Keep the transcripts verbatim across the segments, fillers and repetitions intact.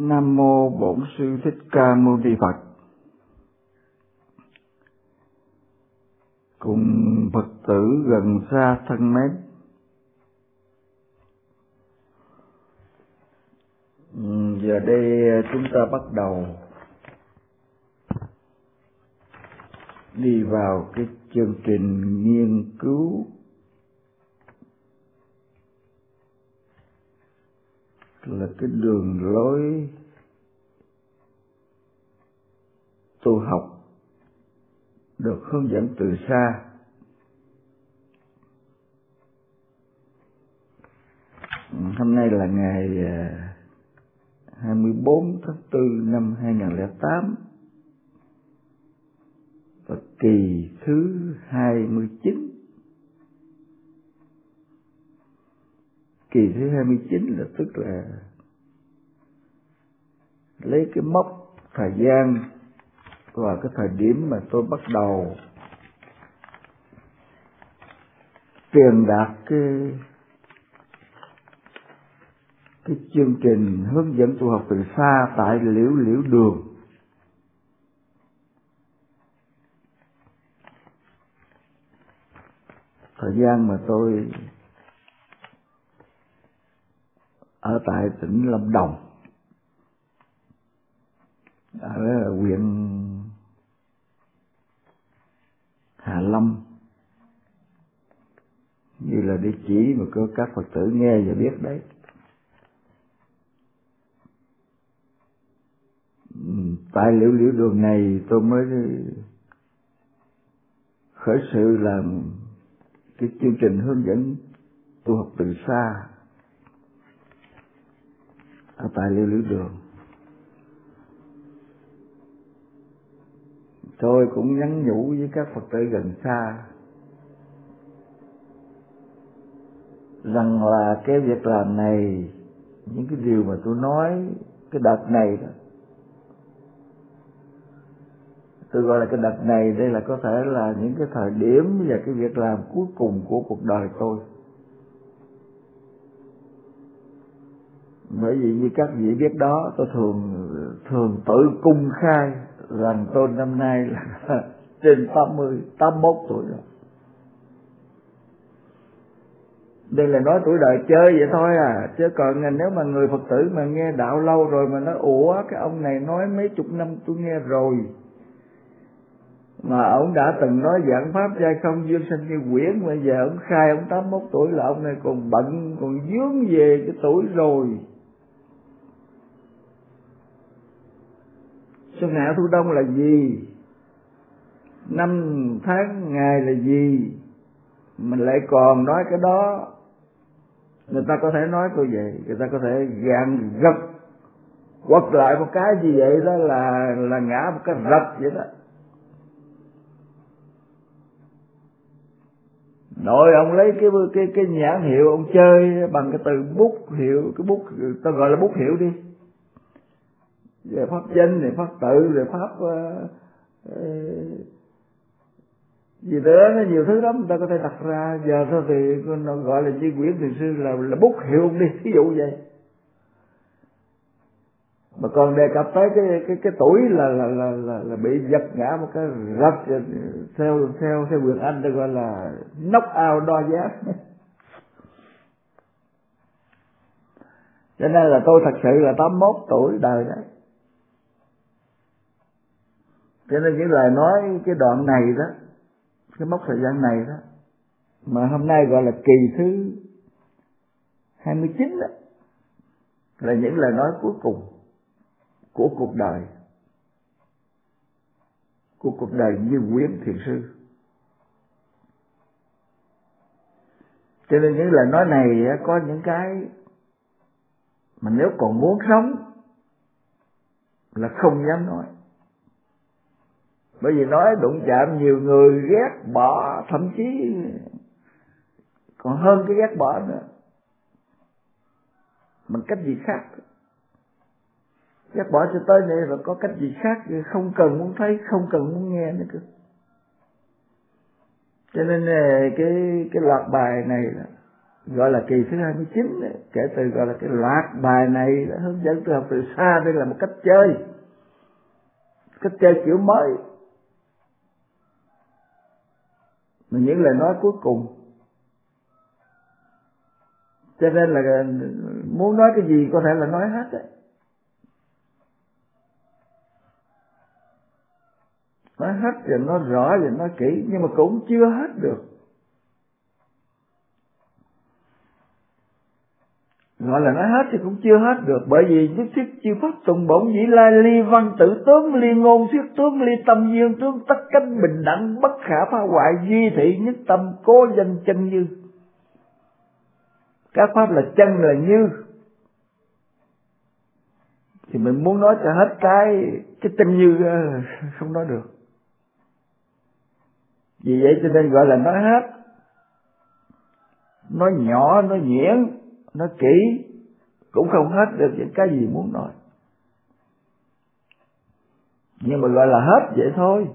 Nam mô Bổn Sư Thích Ca Mâu Ni Phật. Cùng Phật tử gần xa thân mến, giờ đây chúng ta bắt đầu đi vào cái chương trình nghiên cứu là cái đường lối tu học được hướng dẫn từ xa. Hôm nay là ngày hai mươi bốn tháng tư năm hai nghìn không trăm lẻ tám và kỳ thứ hai mươi chín. Kỳ thứ hai mươi chín là tức là lấy cái mốc thời gian và cái thời điểm mà tôi bắt đầu truyền đạt cái cái chương trình hướng dẫn tu học từ xa tại Liễu Liễu Đường. Thời gian mà tôi ở tại tỉnh Lâm Đồng, ở huyện Hà Lâm, như là địa chỉ mà có các Phật tử nghe và biết đấy. Tại Liễu Liễu Đường này tôi mới khởi sự làm cái chương trình hướng dẫn tu học từ xa ở tại Liễu Liễu Đường. Tôi cũng nhắn nhủ với các Phật tử gần xa rằng là cái việc làm này, những cái điều mà tôi nói cái đợt này đó, tôi gọi là cái đợt này, đây là có thể là những cái thời điểm và cái việc làm cuối cùng của cuộc đời tôi. Bởi vì như các vị biết đó, tôi thường thường tự cung khai rằng tôi năm nay là trên tám mươi, tám mươi mốt tuổi rồi. Đây là nói tuổi đời chơi vậy thôi à, chứ còn nếu mà người Phật tử mà nghe đạo lâu rồi mà nói ủa cái ông này nói mấy chục năm tôi nghe rồi, mà ông đã từng nói giảng pháp giai không duyên sanh như quyển, bây giờ ông khai ông tám mươi mốt tuổi là ông này còn bận, còn vướng về cái tuổi rồi. Xuân hạ thu đông là gì, năm tháng ngày là gì, mình lại còn nói cái đó. Người ta có thể nói tôi vậy, người ta có thể gạn gật quật lại một cái gì vậy đó là là ngã một cái rập vậy đó. Nội ông lấy cái cái cái nhãn hiệu ông chơi bằng cái từ bút hiệu, cái bút tôi gọi là bút hiệu đi, về pháp danh này, pháp tự, về pháp uh, uh, gì nữa, nó nhiều thứ lắm người ta có thể đặt ra. Giờ thôi thì nó gọi là Di Quyển Thiền Sư là là bút hiệu ông đi, ví dụ vậy. Mà còn đề cập tới cái cái cái tuổi là là là là, là bị giật ngã một cái rập, theo theo theo quyền Anh tôi gọi là knock out đo giá. Cho nên là tôi thật sự là tám mươi mốt tuổi đời đấy. Cho nên những lời nói cái đoạn này đó, cái mốc thời gian này đó, mà hôm nay gọi là kỳ thứ hai mươi chín đó, là những lời nói cuối cùng của cuộc đời, của cuộc đời Như Quyển Thiền Sư. Cho nên những lời nói này có những cái mà nếu còn muốn sống là không dám nói. Bởi vì nói đụng chạm nhiều người ghét bỏ, thậm chí còn hơn cái ghét bỏ nữa, bằng cách gì khác. Ghét bỏ cho tới đây rồi có cách gì khác, không cần muốn thấy, không cần muốn nghe nữa cơ. Cho nên cái cái loạt bài này là gọi là kỳ thứ hai mươi chín, kể từ gọi là cái loạt bài này đã hướng dẫn tôi học từ xa. Đây là một cách chơi, cách chơi kiểu mới. Mà những lời nói cuối cùng, cho nên là muốn nói cái gì có thể là nói hết đấy. Nói hết rồi, nói rõ rồi, nói kỹ, nhưng mà cũng chưa hết được. Gọi là nói hết thì cũng chưa hết được, bởi vì nhất thiết chư pháp tùng bổn dĩ lai, ly văn tự tướng, ly ngôn thuyết tướng, ly tâm duyên tướng, tất cánh bình đẳng, bất khả phá hoại, duy thị nhất tâm, cố danh chân như. Các pháp là chân là như, thì mình muốn nói cho hết cái cái chân như không nói được. Vì vậy cho nên gọi là nói hết. Nói nhỏ, nói nhuyễn, nói kỹ cũng không hết được những cái gì muốn nói. Nhưng mà gọi là hết vậy thôi.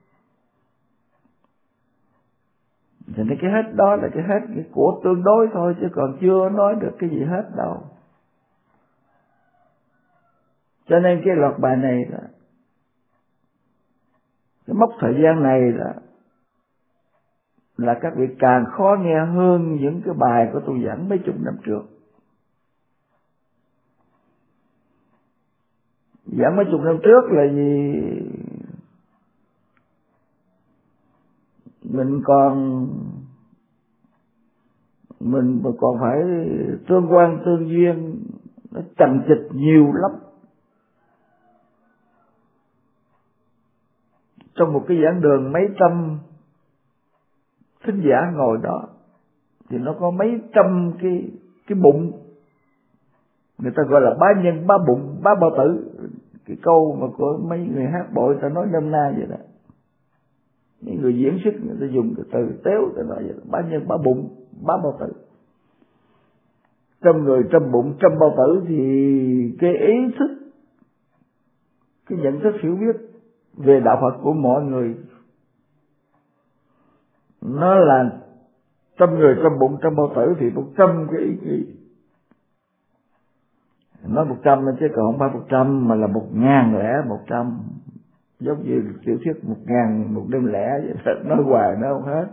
Cho nên cái hết đó là cái hết cái của tương đối thôi, chứ còn chưa nói được cái gì hết đâu. Cho nên cái loạt bài này là cái mốc thời gian này là là các vị càng khó nghe hơn những cái bài của tôi giảng mấy chục năm trước. Giảng mấy chục năm trước là gì? Mình còn mình còn phải tương quan tương duyên, nó chằng chịt nhiều lắm. Trong một cái giảng đường mấy trăm thính giả ngồi đó thì nó có mấy trăm cái cái bụng, người ta gọi là bá nhân, bá bụng, bá bao tử. Cái câu mà của mấy người hát bội ta nói nôm na vậy đó. Những người diễn xuất người ta dùng cái từ téo ta nói vậy đó. Bá nhân, bá bụng, bá bao tử. Trăm người trăm bụng trăm bao tử thì cái ý thức, cái nhận thức hiểu biết về đạo Phật của mọi người nó là trăm người trăm bụng trăm bao tử, thì một trăm cái ý nghĩ. Nói một trăm chứ còn không phải một trăm mà là một ngàn lẻ một trăm, giống như tiểu thuyết một ngàn một đêm lẻ vậy. Nói hoài nó không hết.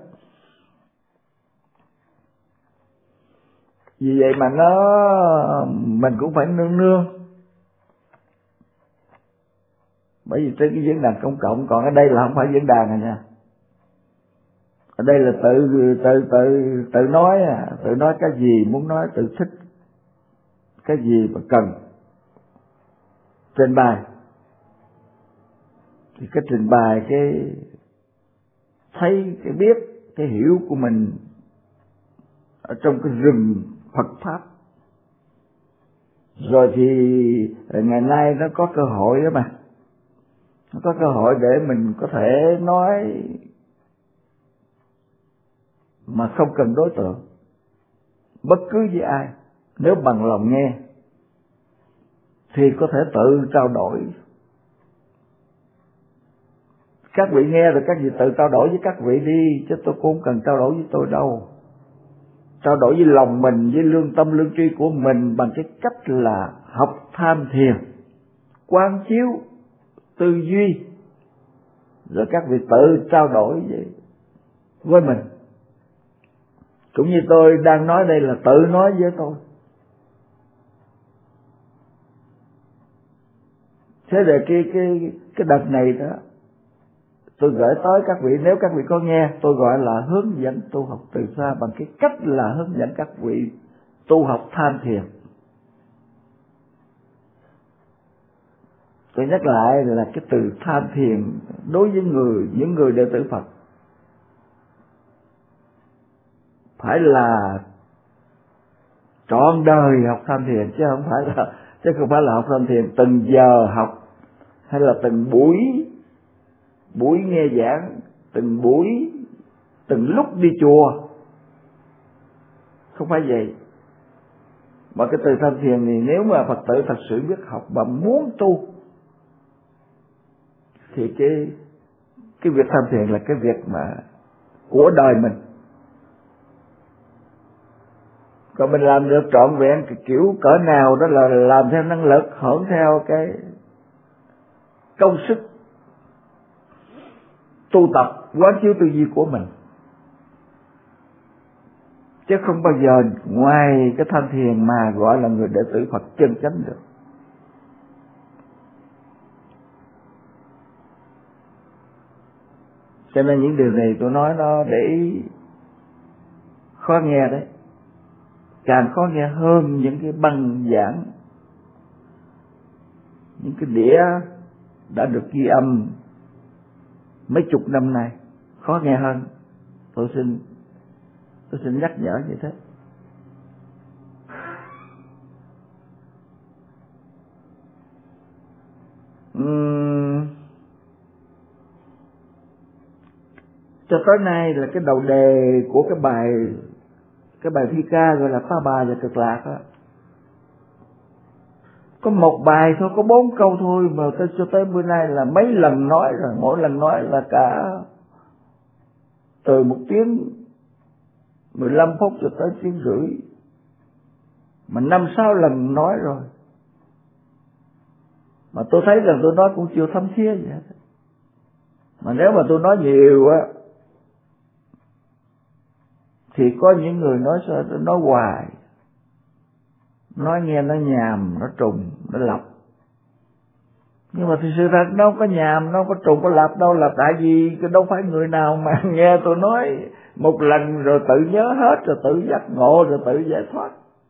Vì vậy mà nó mình cũng phải nương nương, bởi vì trên cái diễn đàn công cộng, còn ở đây là không phải diễn đàn rồi nha. Ở đây là tự tự tự tự nói à, tự nói cái gì muốn nói, tự thích cái gì mà cần trình bày. Thì cái trình bày cái thấy cái biết cái hiểu của mình ở trong cái rừng Phật pháp. Rồi thì ngày nay nó có cơ hội đó mà, nó có cơ hội để mình có thể nói mà không cần đối tượng, bất cứ với ai, nếu bằng lòng nghe thì có thể tự trao đổi. Các vị nghe rồi các vị tự trao đổi với các vị đi, chứ tôi cũng không cần trao đổi với tôi đâu. Trao đổi với lòng mình, với lương tâm lương tri của mình bằng cái cách là học tham thiền, quán chiếu, tư duy, rồi các vị tự trao đổi với, với mình. Cũng như tôi đang nói đây là tự nói với tôi. Thế để cái cái cái đợt này đó tôi gửi tới các vị, nếu các vị có nghe, tôi gọi là hướng dẫn tu học từ xa bằng cái cách là hướng dẫn các vị tu học tham thiền. Tôi nhắc lại là cái từ tham thiền đối với người những người đệ tử Phật phải là trọn đời học tham thiền, chứ không phải là chứ không phải là học tham thiền từng giờ học, hay là từng buổi buổi nghe giảng, từng buổi từng lúc đi chùa. Không phải vậy. Mà cái từ tham thiền thì nếu mà Phật tử thật sự biết học và muốn tu thì cái cái việc tham thiền là cái việc mà của đời mình. Còn mình làm được trọn vẹn kiểu cỡ nào đó là làm theo năng lực, hưởng theo cái công sức tu tập quán chiếu tư duy của mình, chứ không bao giờ ngoài cái tham thiền mà gọi là người đệ tử Phật chân chánh được. Cho nên những điều này tôi nói nó để ý khó nghe đấy, càng khó nghe hơn những cái băng giảng, những cái đĩa đã được ghi âm mấy chục năm nay, khó nghe hơn. Tôi xin tôi xin nhắc nhở như thế. Uhm, cho tới nay là cái đầu đề của cái bài cái bài thi ca gọi là Phá Bà và Cực Lạc đó, có một bài thôi, có bốn câu thôi mà tới cho tới bữa nay là mấy lần nói rồi, mỗi lần nói là cả từ một tiếng mười lăm phút cho tới tiếng rưỡi, mà năm sáu lần nói rồi, mà tôi thấy rằng tôi nói cũng chưa thấm thía gì hết. Mà nếu mà tôi nói nhiều á thì có những người nói sao tôi nói hoài, nói nghe nó nhàm, nó trùng, nó lặp. Nhưng mà thực sự thật nó không có nhàm, nó không có trùng, có lặp đâu, là tại vì đâu phải người nào mà nghe tôi nói một lần rồi tự nhớ hết, rồi tự giác ngộ, rồi tự giải thoát.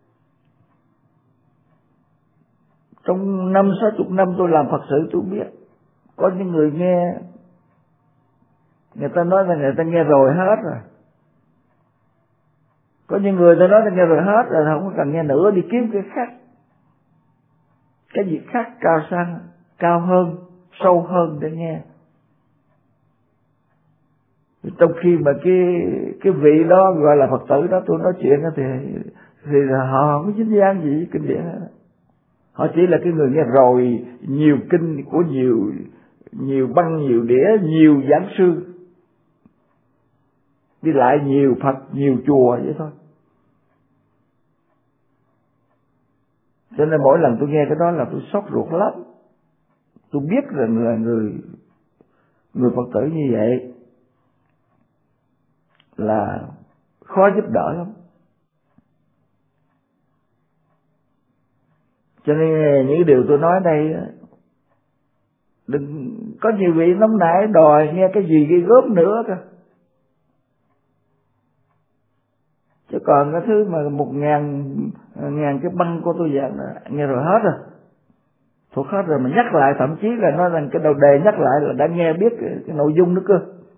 Trong năm sáu chục năm tôi làm Phật sự tôi biết, có những người nghe, người ta nói là người ta nghe rồi hết rồi. Có những người ta nói là nghe rồi hết rồi, không có cần nghe nữa, đi kiếm cái khác, cái gì khác cao sang, cao hơn, sâu hơn để nghe. Trong khi mà cái cái vị đó gọi là Phật tử đó, tôi nói chuyện đó thì thì là họ không có dính dáng gì với kinh điển đó. Họ chỉ là cái người nghe rồi nhiều kinh của nhiều nhiều băng, nhiều đĩa, nhiều giảng sư, đi lại nhiều Phật, nhiều chùa vậy thôi. Cho nên mỗi lần tôi nghe cái đó là tôi xót ruột lắm. Tôi biết rằng là người người Phật tử như vậy là khó giúp đỡ lắm. Cho nên những điều tôi nói đây, đừng có nhiều vị nóng nảy đòi nghe cái gì ghê gớm nữa cơ. Chứ còn cái thứ mà một ngàn ngàn cái băng của tôi giảng nghe rồi hết rồi, thuộc hết rồi, mà nhắc lại thậm chí là nói rằng cái đầu đề nhắc lại là đã nghe biết cái, cái nội dung nữa cơ.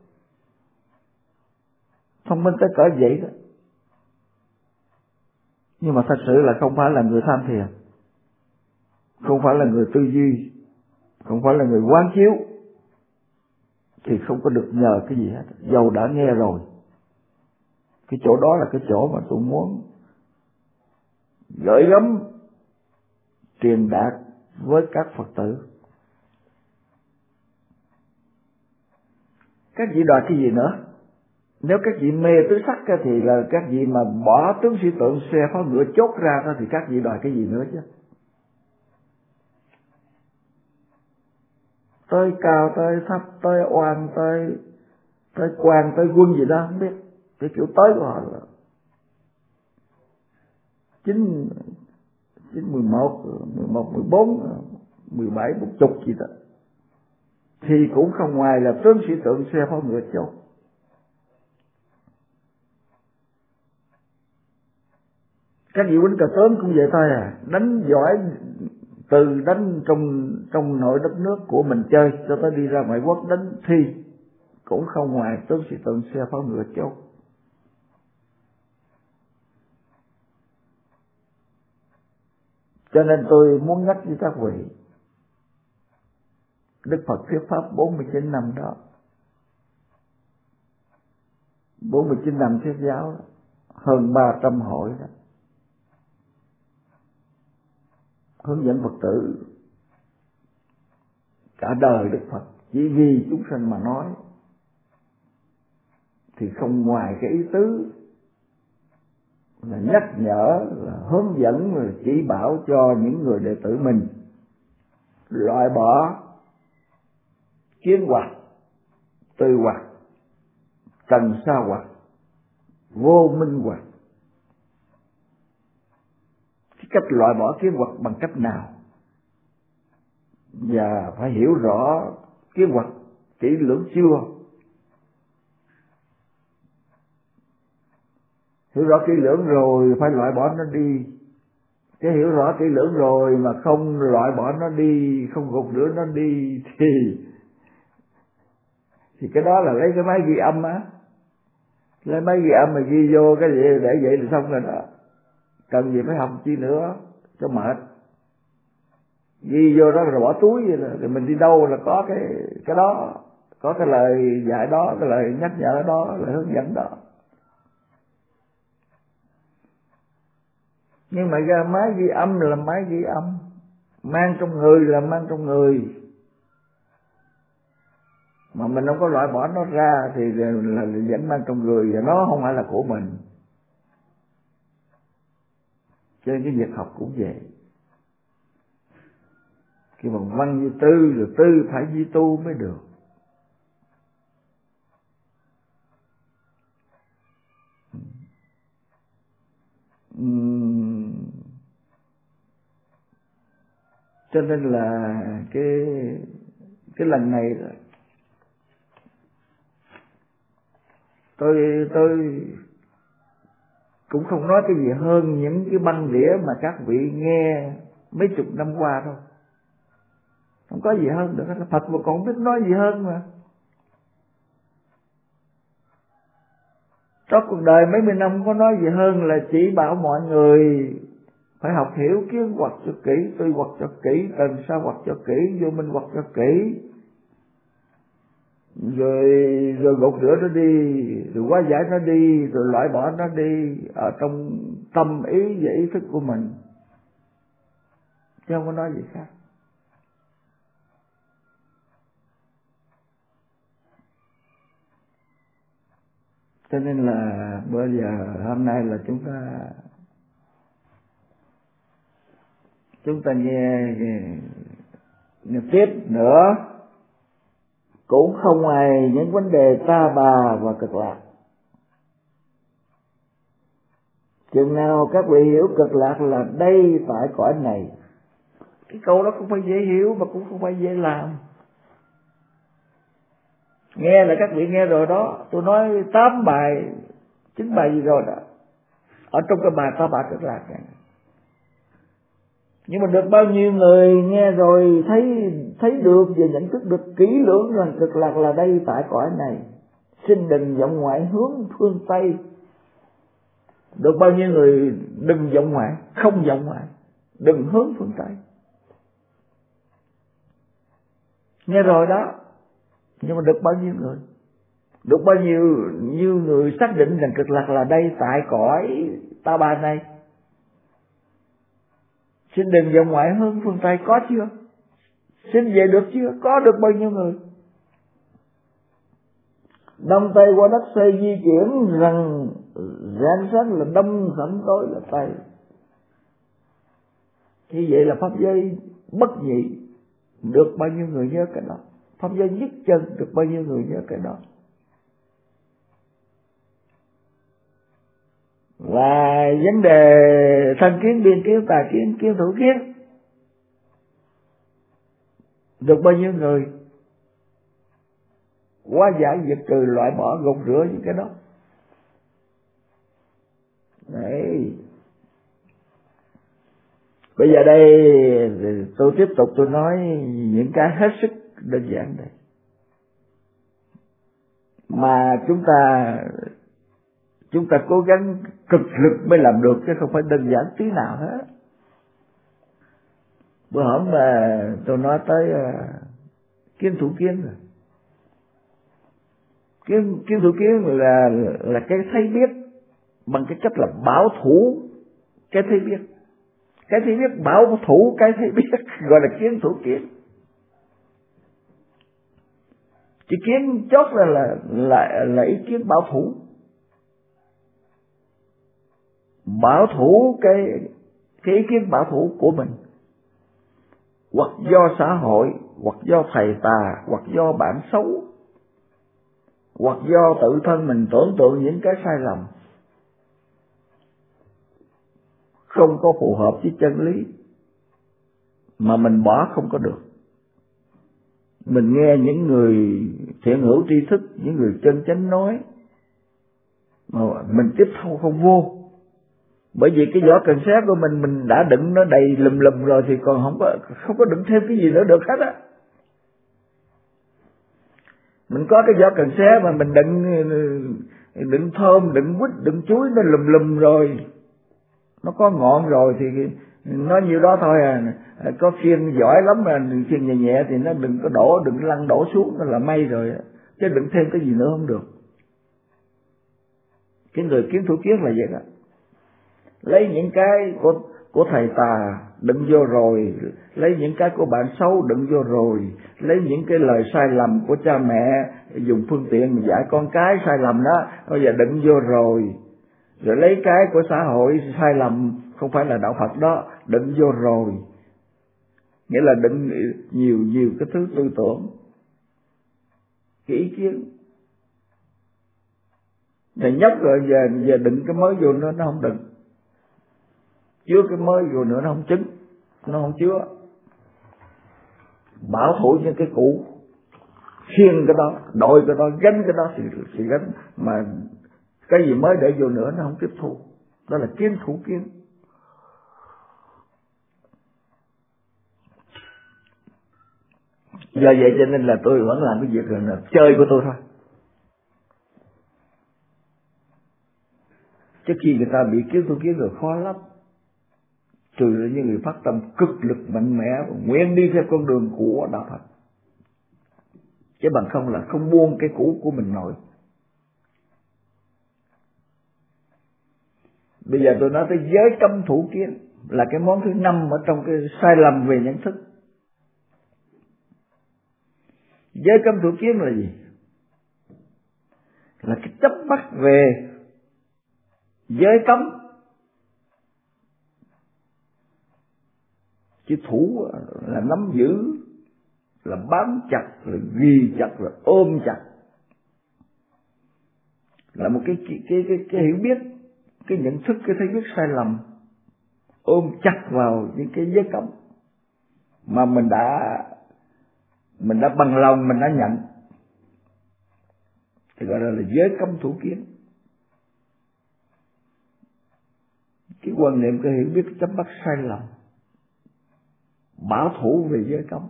Thông minh tới cỡ vậy đó. Nhưng mà thật sự là không phải là người tham thiền, không phải là người tư duy, không phải là người quán chiếu, thì không có được nhờ cái gì hết, dầu đã nghe rồi. Cái chỗ đó là cái chỗ mà tôi muốn gửi gắm truyền đạt với các Phật tử. Các vị đòi cái gì nữa? Nếu các vị mê tứ sắc thì là các vị mà bỏ tướng sĩ tượng xe pháo ngựa chốt ra đó, thì các vị đòi cái gì nữa chứ? Tới cao, tới thấp, tới oan, tới tới quan, tới quân gì đó không biết. Cái kiểu tới của họ là chín chín mười một, mười một, mười bốn, mười bảy, một chục gì đó, thì cũng không ngoài là tướng sĩ tượng xe pháo ngựa chốt. Các vị huynh cờ tướng cũng vậy thôi à, đánh giỏi từ đánh trong trong nội đất nước của mình chơi cho tới đi ra ngoại quốc đánh thi cũng không ngoài tướng sĩ tượng xe pháo ngựa chốt. Cho nên tôi muốn nhắc với các vị, Đức Phật thuyết pháp bốn mươi chín năm đó, bốn mươi chín năm thuyết giáo đó, hơn ba trăm hội đó, hướng dẫn Phật tử cả đời Đức Phật chỉ vì chúng sanh mà nói, thì không ngoài cái ý tứ là nhắc nhở, là hướng dẫn, là chỉ bảo cho những người đệ tử mình loại bỏ kiến hoặc, tư hoặc, trần sa hoặc, vô minh hoặc. Cái cách loại bỏ kiến hoặc bằng cách nào? Và phải hiểu rõ kiến hoặc kỹ lưỡng chưa? Hiểu rõ kỹ lưỡng rồi phải loại bỏ nó đi. Cái hiểu rõ kỹ lưỡng rồi mà không loại bỏ nó đi, không gột rửa nó đi thì thì cái đó là lấy cái máy ghi âm á, lấy máy ghi âm mà ghi vô cái gì để vậy là xong rồi đó. Cần gì phải học chi nữa cho mệt. Ghi vô đó rồi bỏ túi vậy là, rồi mình đi đâu là có cái cái đó, có cái lời dạy đó, cái lời nhắc nhở đó, lời hướng dẫn đó. Nhưng mà ra máy ghi âm là máy ghi âm, mang trong người là mang trong người, mà mình không có loại bỏ nó ra thì là, là, là vẫn mang trong người, và nó không phải là của mình. Cho nên cái việc học cũng vậy. Khi mà văn như tư rồi tư phải di tu mới được. Uhm. Cho nên là cái cái lần này tôi tôi cũng không nói cái gì hơn những cái băng đĩa mà các vị nghe mấy chục năm qua thôi. Không có gì hơn được. Phật mà còn biết nói gì hơn mà. Trong cuộc đời mấy mươi năm không có nói gì hơn là chỉ bảo mọi người phải học hiểu kiến hoặc cho kỹ, tư hoặc cho kỹ, trần sa hoặc cho kỹ, vô minh hoặc cho kỹ, rồi rồi gột rửa nó đi, rồi hóa giải nó đi, rồi loại bỏ nó đi ở trong tâm ý và ý thức của mình, chứ không có nói gì khác. Cho nên là bây giờ hôm nay là chúng ta chúng ta nghe, nghe, nghe tiếp nữa, cũng không ngoài những vấn đề ta bà và cực lạc. Chừng nào các vị hiểu cực lạc là đây tại cõi này, cái câu đó không phải dễ hiểu mà cũng không phải dễ làm. Nghe là các vị nghe rồi đó, tôi nói tám bài, chín bài gì rồi đó, ở trong cái bài ta bà cực lạc này. Nhưng mà được bao nhiêu người nghe rồi thấy thấy được và nhận thức được kỹ lưỡng rằng cực lạc là đây tại cõi này, xin đừng vọng ngoại hướng phương Tây. Được bao nhiêu người đừng vọng ngoại, không vọng ngoại, đừng hướng phương Tây. Nghe rồi đó, nhưng mà được bao nhiêu người, được bao nhiêu nhiêu người xác định rằng cực lạc là đây tại cõi ta bà này. Xin đừng vọng ngoại hướng phương Tây, có chưa? Xin về được chưa? Có được bao nhiêu người? Đông Tây qua đất xây di chuyển rằng rạng sáng là đông, sẩm tối là Tây. Như vậy là pháp giới bất nhị, được bao nhiêu người nhớ cái đó? Pháp giới nhất chân, được bao nhiêu người nhớ cái đó? Và vấn đề thân kiến, biên kiến, tà kiến, kiến thủ kiến, được bao nhiêu người hóa giải, diệt trừ, loại bỏ, gột rửa những cái đó? Đấy. Bây giờ đây tôi tiếp tục tôi nói những cái hết sức đơn giản đây, mà chúng ta chúng ta cố gắng cực lực mới làm được, chứ không phải đơn giản tí nào hết. Bữa hổm mà tôi nói tới uh, kiến thủ kiến rồi. Kiến, kiến thủ kiến là là cái thấy biết bằng cái cách là bảo thủ cái thấy biết. Cái thấy biết bảo thủ cái thấy biết gọi là kiến thủ kiến. Chỉ kiến chốt là là là, là ý kiến bảo thủ. bảo thủ cái cái ý kiến bảo thủ của mình, hoặc do xã hội, hoặc do thầy tà, hoặc do bản xấu, hoặc do tự thân mình tưởng tượng những cái sai lầm không có phù hợp với chân lý, mà mình bỏ không có được. Mình nghe những người thiện hữu tri thức, những người chân chánh nói, mà mình tiếp thu không vô. Bởi vì cái vỏ cần sát của mình mình đã đựng nó đầy lùm lùm rồi, thì còn không có không có đựng thêm cái gì nữa được hết á. Mình có cái vỏ cần sát mà mình đựng đựng thơm, đựng quýt, đựng chuối nó lùm lùm rồi, nó có ngọn rồi thì nó nhiêu đó thôi à. Có khiên giỏi lắm mà khiên nhẹ nhẹ thì nó đừng có đổ, đừng lăn đổ xuống, nó là may rồi, chứ đừng thêm cái gì nữa không được. Cái người kiến thủ kiến là vậy đó, lấy những cái của của thầy tà đựng vô rồi, lấy những cái của bạn xấu đựng vô rồi, lấy những cái lời sai lầm của cha mẹ dùng phương tiện dạy con cái sai lầm đó, bây giờ đựng vô rồi, rồi lấy cái của xã hội sai lầm không phải là đạo Phật đó đựng vô rồi, nghĩa là đựng nhiều nhiều cái thứ tư tưởng, cái ý kiến. Thầy nhóc rồi giờ giờ đựng cái mới vô nữa nó không đựng, chứa cái mới vô nữa nó không chứng, nó không chứa. Bảo thủ những cái cũ, khiêng cái đó, đội cái đó, gánh cái đó thì, thì gánh, mà cái gì mới để vô nữa nó không tiếp thu. Đó là kiến thủ kiến. Do vậy cho nên là tôi vẫn làm cái việc là chơi của tôi thôi. Chứ khi người ta bị kiến thủ kiến rồi khó lắm, trừ là những người phát tâm cực lực mạnh mẽ và nguyện đi theo con đường của đạo Phật, chứ bằng không là không buông cái cũ của mình nổi. Bây giờ tôi nói tới giới cấm thủ kiến là cái món thứ năm ở trong cái sai lầm về nhận thức. Giới cấm thủ kiến là gì? Là cái chấp bắt về giới cấm, chứ thủ là nắm giữ, là bám chặt, là ghi chặt, là ôm chặt, là một cái cái cái cái, cái hiểu biết, cái nhận thức, cái thấy biết sai lầm, ôm chặt vào những cái giới cấm mà mình đã mình đã bằng lòng mình đã nhận, thì gọi là, là giới cấm thủ kiến. Cái quan niệm, cái hiểu biết, cái chấp bắt sai lầm, bảo thủ về giới cấm.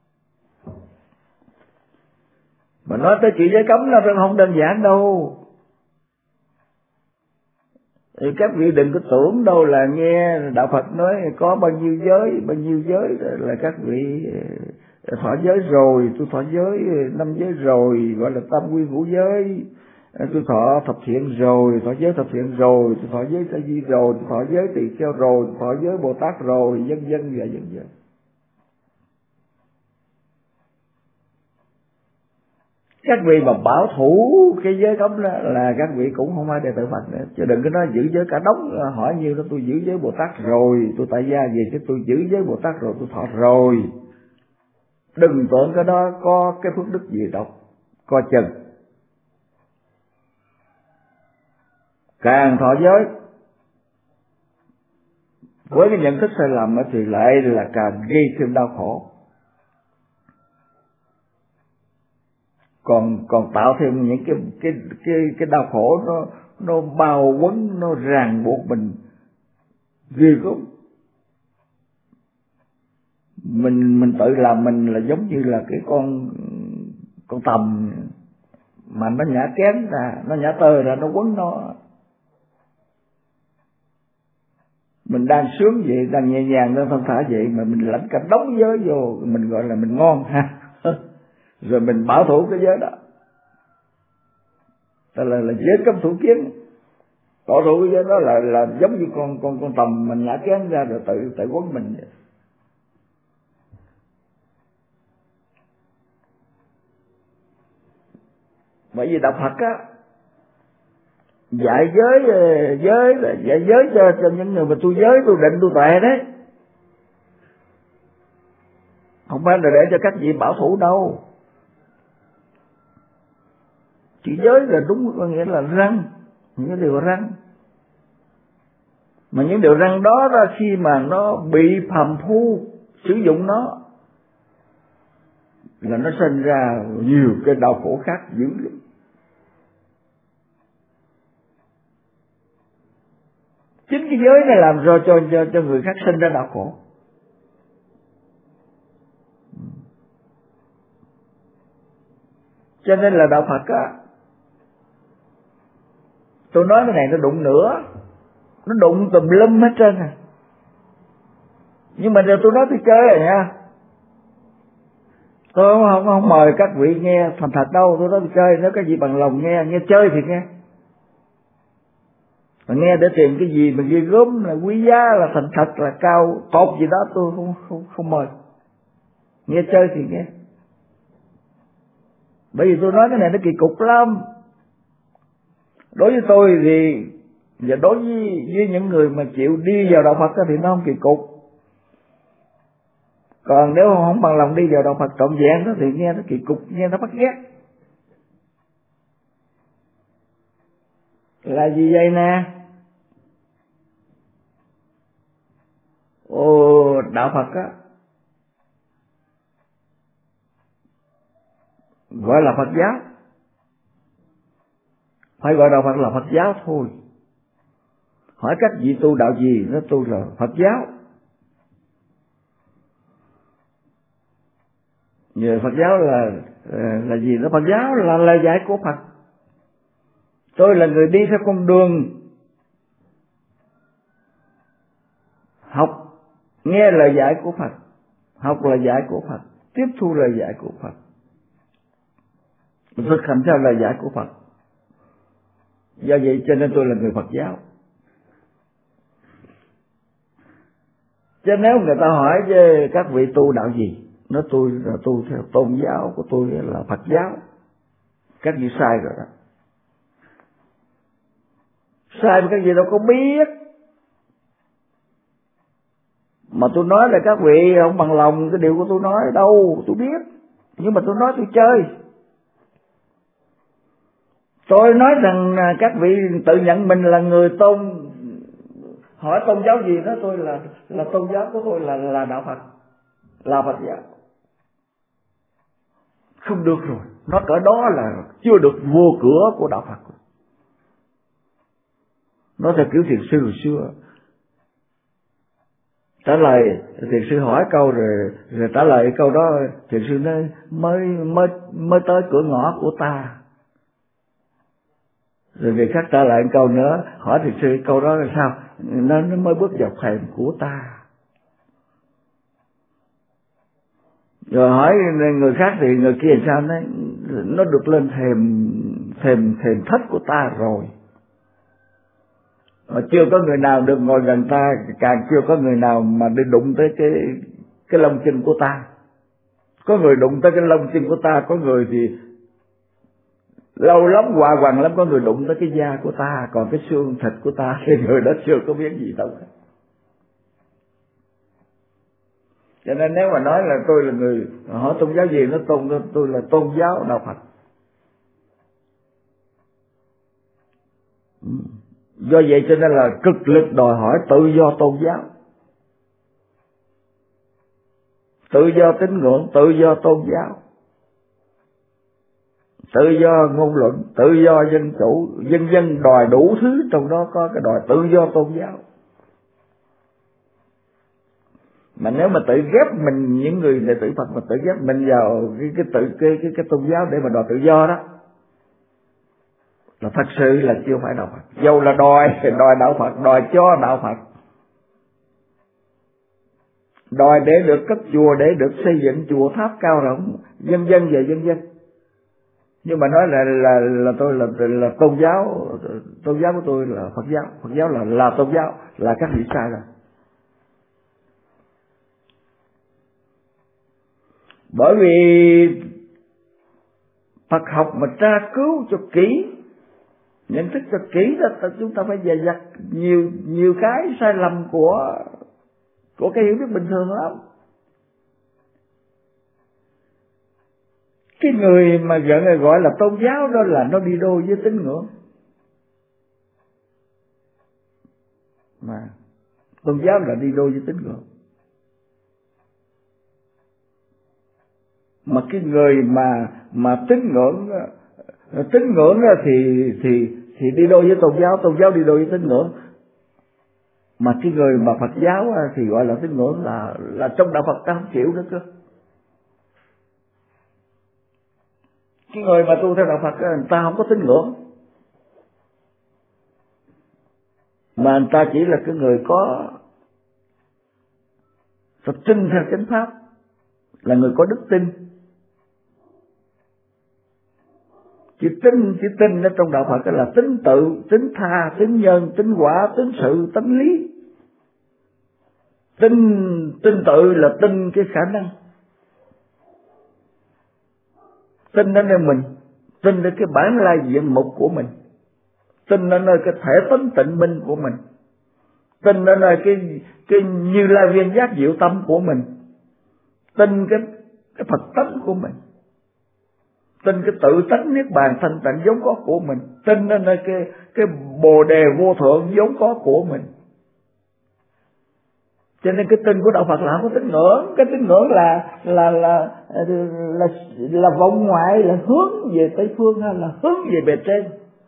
Mà nói tới chuyện giới cấm nó không đơn giản đâu. Thì các vị đừng có tưởng đâu là nghe đạo Phật nói có bao nhiêu giới, bao nhiêu giới là các vị thọ giới rồi, tôi thọ giới năm giới rồi, gọi là tam quy ngũ giới. Tôi thọ thập thiện rồi, thọ giới thập thiện rồi, tôi thọ giới sa di rồi, tôi thọ giới tỳ kheo rồi, tôi thọ giới Bồ Tát rồi, vân vân và vân vân. Các vị mà bảo thủ cái giới cấm đó là các vị cũng không phải đệ tử Phật nữa. Chứ đừng có nói giữ giới cả đống, hỏi nhiêu đó tôi giữ giới Bồ Tát rồi, tôi tại gia về cái tôi giữ giới Bồ Tát rồi, tôi thọ rồi. Đừng tưởng cái đó có cái phước đức gì đâu, coi chừng. Càng thọ giới với cái nhận thức sai lầm thì lại là càng gây thêm đau khổ, còn còn tạo thêm những cái cái cái cái đau khổ nó nó bao quấn, nó ràng buộc mình ghê gớm. Mình mình tự làm mình là giống như là cái con con tầm mà nó nhả kén ra, nó nhả tơ ra, nó quấn nó. Mình đang sướng vậy, đang nhẹ nhàng, đang thong thả vậy mà mình lãnh cả đống giới vô, mình gọi là mình ngon ha. Rồi mình bảo thủ cái giới đó, đó là, là giới cấm thủ kiến. Bảo thủ cái giới đó là là giống như con con con tầm mình nhả kén ra rồi tự tự quấn mình vậy. Bởi vì đạo Phật á dạy giới giới là dạy giới cho cho những người mà tu giới, tu định, tu tuệ đấy, không phải là để cho các vị bảo thủ đâu. Chỉ giới là đúng, có nghĩa là răng, những cái điều răng. Mà những điều răng đó ra khi mà nó bị phàm phu sử dụng nó là nó sinh ra nhiều cái đau khổ khác dữ lắm. Chính cái giới này làm cho cho cho, cho người khác sinh ra đau khổ. Cho nên là đạo Phật á, tôi nói cái này nó đụng nữa, nó đụng tùm lum hết trơn à. Nhưng mà giờ tôi nói tôi chơi rồi nha, tôi không, không, không mời các vị nghe thành thật đâu, tôi nói tôi chơi. Nếu các vị bằng lòng nghe, nghe chơi thì nghe. Mà nghe để tìm cái gì mà ghê gớm là quý giá, là thành thật, là cao tột gì đó, tôi không không không mời. Nghe chơi thì nghe. Bởi vì tôi nói cái này nó kỳ cục lắm. Đối với tôi thì, và đối với, với những người mà chịu đi vào đạo Phật thì nó không kỳ cục. Còn nếu không bằng lòng đi vào đạo Phật trọn vẹn đó thì nghe nó kỳ cục, nghe nó bắt ghét. Là gì vậy nè? Ồ, đạo Phật á, gọi là Phật giáo, phải gọi đạo Phật là Phật giáo thôi. Hỏi các vị tu đạo gì, nó tu là Phật giáo. Giờ Phật giáo là là gì? Nó Phật giáo là lời dạy của Phật. Tôi là người đi theo con đường học, nghe lời dạy của Phật, học lời dạy của Phật, tiếp thu lời dạy của Phật, thực hành theo lời dạy của Phật. Do vậy cho nên tôi là người Phật giáo. Chứ nếu người ta hỏi với các vị tu đạo gì, nói tôi là tu theo tôn giáo của tôi là Phật giáo, các vị sai rồi đó. Sai mà các vị đâu có biết. Mà tôi nói là các vị không bằng lòng cái điều của tôi nói đâu, tôi biết. Nhưng mà tôi nói tôi chơi. Tôi nói rằng các vị tự nhận mình là người tôn, hỏi tôn giáo gì đó, tôi là là tôn giáo của tôi là là đạo Phật, là Phật giáo. Không được rồi, nó cỡ đó là chưa được vô cửa của đạo Phật. Nó theo kiểu thiền sư hồi xưa, trả lời thiền sư hỏi câu rồi, rồi trả lời câu đó, thiền sư nói mới mới mới tới cửa ngõ của ta. Rồi người khác trả lại câu nữa, hỏi thiền sư câu đó là sao? Nó, nó mới bước vào thềm của ta. Rồi hỏi người khác thì người kia làm sao? Nó, nó được lên thềm thềm thềm thất của ta rồi. Mà chưa có người nào được ngồi gần ta, càng chưa có người nào mà đi đụng tới cái cái lông chân của ta. Có người đụng tới cái lông chân của ta, có người thì lâu lắm hòa hoàng lắm, có người đụng tới cái da của ta, còn cái xương thịt của ta thì người đó chưa có biết gì đâu. Cho nên nếu mà nói là tôi là người hỏi tôn giáo gì, nó tôn tôi, tôi là tôn giáo đạo Phật. Do vậy cho nên là cực lực đòi hỏi tự do tôn giáo, tự do tín ngưỡng, tự do tôn giáo, tự do ngôn luận, tự do dân chủ, dân dân đòi đủ thứ, trong đó có cái đòi tự do tôn giáo. Mà nếu mà tự ghép mình, những người đệ tử Phật mà tự ghép mình vào cái cái tự cái cái, cái tôn giáo để mà đòi tự do đó, là thật sự là chưa phải đạo Phật. Dầu là đòi đòi đạo Phật, đòi cho đạo Phật, đòi để được cất chùa, để được xây dựng chùa tháp cao rộng, dân dân về dân dân. Nhưng mà nói là là là tôi là là tôn giáo, tôn giáo của tôi là Phật giáo, Phật giáo là là tôn giáo, là các vị sai rồi. Bởi vì Phật học mà tra cứu cho kỹ nhận thức cho kỹ đó, chúng ta phải dè dặt nhiều nhiều cái sai lầm của của cái hiểu biết bình thường lắm. Cái người mà gọi, gọi là tôn giáo đó là nó đi đôi với tín ngưỡng. Mà tôn giáo là đi đôi với tín ngưỡng. Mà cái người mà mà tín ngưỡng tín ngưỡng thì thì thì đi đôi với tôn giáo, tôn giáo đi đôi với tín ngưỡng. Mà cái người mà Phật giáo thì gọi là tín ngưỡng, là là trong đạo Phật ta không chịu nữa cơ. Cái người mà tu theo đạo Phật người ta không có tín ngưỡng, mà người ta chỉ là cái người có tập tin theo chánh pháp, là người có đức tin. Chỉ tin, chỉ tin ở trong đạo Phật là tính tự, tính tha, tính nhân, tính quả, tính sự, tính lý. Tin, tin tự là tin cái khả năng, tin ở nơi mình, tin ở cái bản lai diện mục của mình, tin ở nơi cái thể tánh tịnh minh của mình, tin ở nơi cái cái Như Lai viên giác diệu tâm của mình, tin cái cái Phật tánh của mình, tin cái tự tánh niết bàn thanh tịnh vốn có của mình, tin ở nơi cái cái Bồ đề vô thượng vốn có của mình. Cho nên cái tin của đạo Phật là không có tín ngưỡng. Cái tín ngưỡng là là là là là, là vọng ngoại, là hướng về Tây phương hay là hướng về bề trên.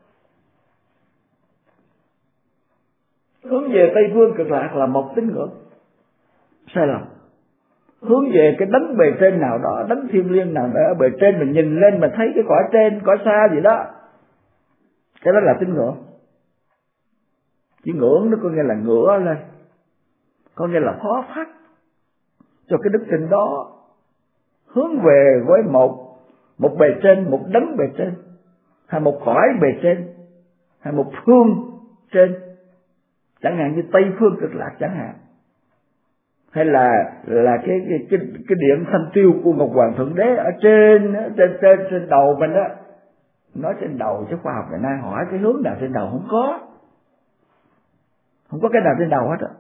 Hướng về Tây phương cực lạc là một tín ngưỡng sai lầm. Hướng về cái đấng bề trên nào đó, đấng thiêng liêng nào đó ở bề trên, mình nhìn lên mà thấy cái cõi trên, cõi xa gì đó, cái đó là tín ngưỡng. Chỉ ngưỡng nó có nghĩa là ngửa lên, có nghĩa là phó thác cho cái đức tin đó, hướng về với một một bề trên, một đấng bề trên, hay một cõi bề trên, hay một phương trên, chẳng hạn như Tây phương cực lạc chẳng hạn, hay là là cái cái cái, cái điện thanh tiêu của Ngọc Hoàng Thượng Đế ở trên trên trên trên đầu mình đó. Nói trên đầu chứ khoa học ngày nay hỏi cái hướng nào trên đầu không có, không có cái nào trên đầu hết á.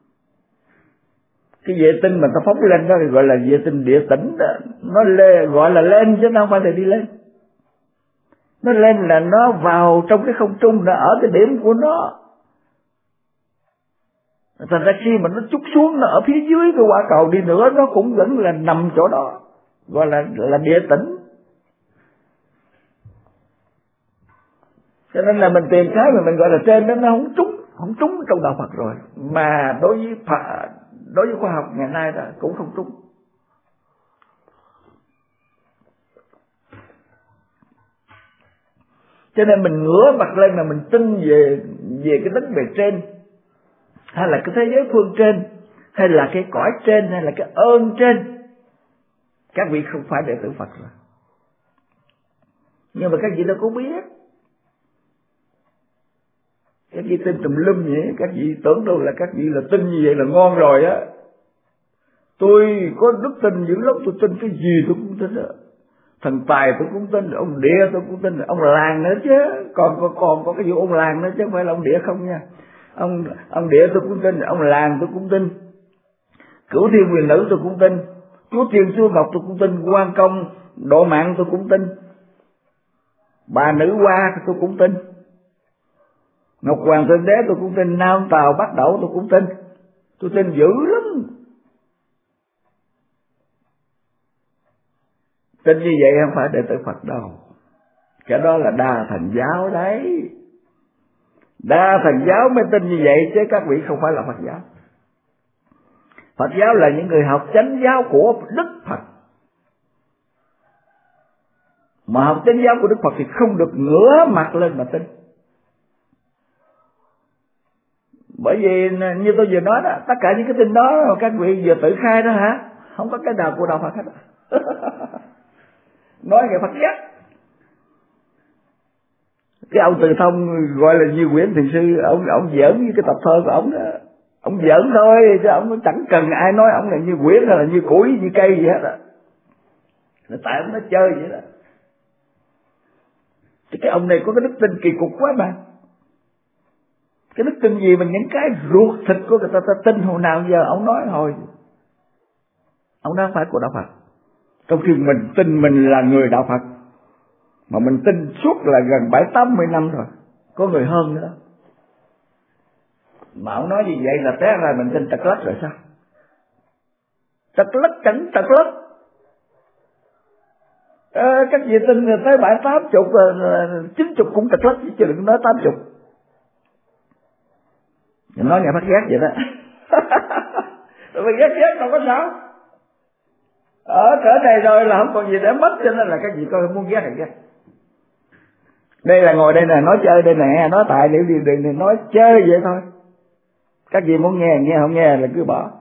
Cái vệ tinh mà ta phóng lên đó thì gọi là vệ tinh địa tĩnh đó, nó lên, gọi là lên chứ nó không phải là đi lên. Nó lên là nó vào trong cái không trung, nó ở cái điểm của nó. Thành ra khi mà nó trút xuống, nó ở phía dưới cái quả cầu đi nữa, nó cũng vẫn là nằm chỗ đó, gọi là là địa tĩnh. Cho nên là mình tìm cái mà mình gọi là trên đó, nó không trúng, không trúng trong đạo Phật rồi. Mà đối với Phật, đối với khoa học ngày nay đó cũng không trúng. Cho nên mình ngửa mặt lên mà mình tin về về cái đấng bề trên, hay là cái thế giới phương trên, hay là cái cõi trên, hay là cái ơn trên. Các vị không phải đệ tử Phật rồi, nhưng mà các vị đâu có biết. Các vị tin tùm lum vậy, các vị tưởng đâu là các vị là tin như vậy là ngon rồi á. Tôi có đức tin dữ lắm, tôi tin cái gì tôi cũng tin đó. Thần tài tôi cũng tin, ông địa tôi cũng tin, ông làng nữa chứ, còn còn còn có cái vụ ông làng nữa chứ không phải là ông địa không nha. Ông ông địa tôi cũng tin, ông làng tôi cũng tin, Cửu Thiên Quyền Nữ tôi cũng tin, Chúa Thiên Chúa Ngọc tôi cũng tin, Quan Công Độ Mạng tôi cũng tin, bà Nữ Hoa tôi cũng tin, Ngọc Hoàng Thượng Đế tôi cũng tin, Nam Tào Bắc Đẩu tôi cũng tin. Tôi tin dữ lắm. Tin như vậy không phải đệ tử Phật đâu, cái đó là đa thần giáo đấy. Đa thần giáo mới tin như vậy, chứ các vị không phải là Phật giáo. Phật giáo là những người học chánh giáo của Đức Phật. Mà học chánh giáo của Đức Phật thì không được ngửa mặt lên mà tin. Bởi vì như tôi vừa nói đó, tất cả những cái tin đó các vị vừa tự khai đó hả, không có cái nào của đạo Phật hết. Nói về Phật giáo. Cái ông Từ Thông gọi là Như Quyển Thiền Sư, ông ông giỡn với cái tập thơ của ông đó, ông giỡn thôi, chứ ông chẳng cần ai nói ông là như quyển hay là như củi như cây gì hết á, là tại ông nó chơi vậy đó. Chứ cái ông này có cái đức tin kỳ cục quá mà. Cái đức tin gì mà những cái ruột thịt của người ta, ta tin hồi nào giờ ông nói hồi. Ông nói phải của đạo Phật. Trong khi mình tin mình là người đạo Phật, mà mình tin suốt là gần bảy tám mươi năm rồi, có người hơn nữa. Mà ông nói như vậy là té ra mình tin tật lắc rồi sao? Tật lắc chẳng tật lắc. À, các vị tin tới bảy tám chục, chín chục cũng tật lắc chứ đừng nói tám chục. Nói nhà Phát ghét vậy đó. Rồi ghét ghét đâu có sao. Ở cỡ này rồi là không còn gì để mất, cho nên là các vị coi muốn ghét hay ghét. Đây là ngồi đây là nói chơi đây nè, nói tại để điều đình này nói chơi vậy thôi. Các vị muốn nghe nghe, không nghe là cứ bỏ.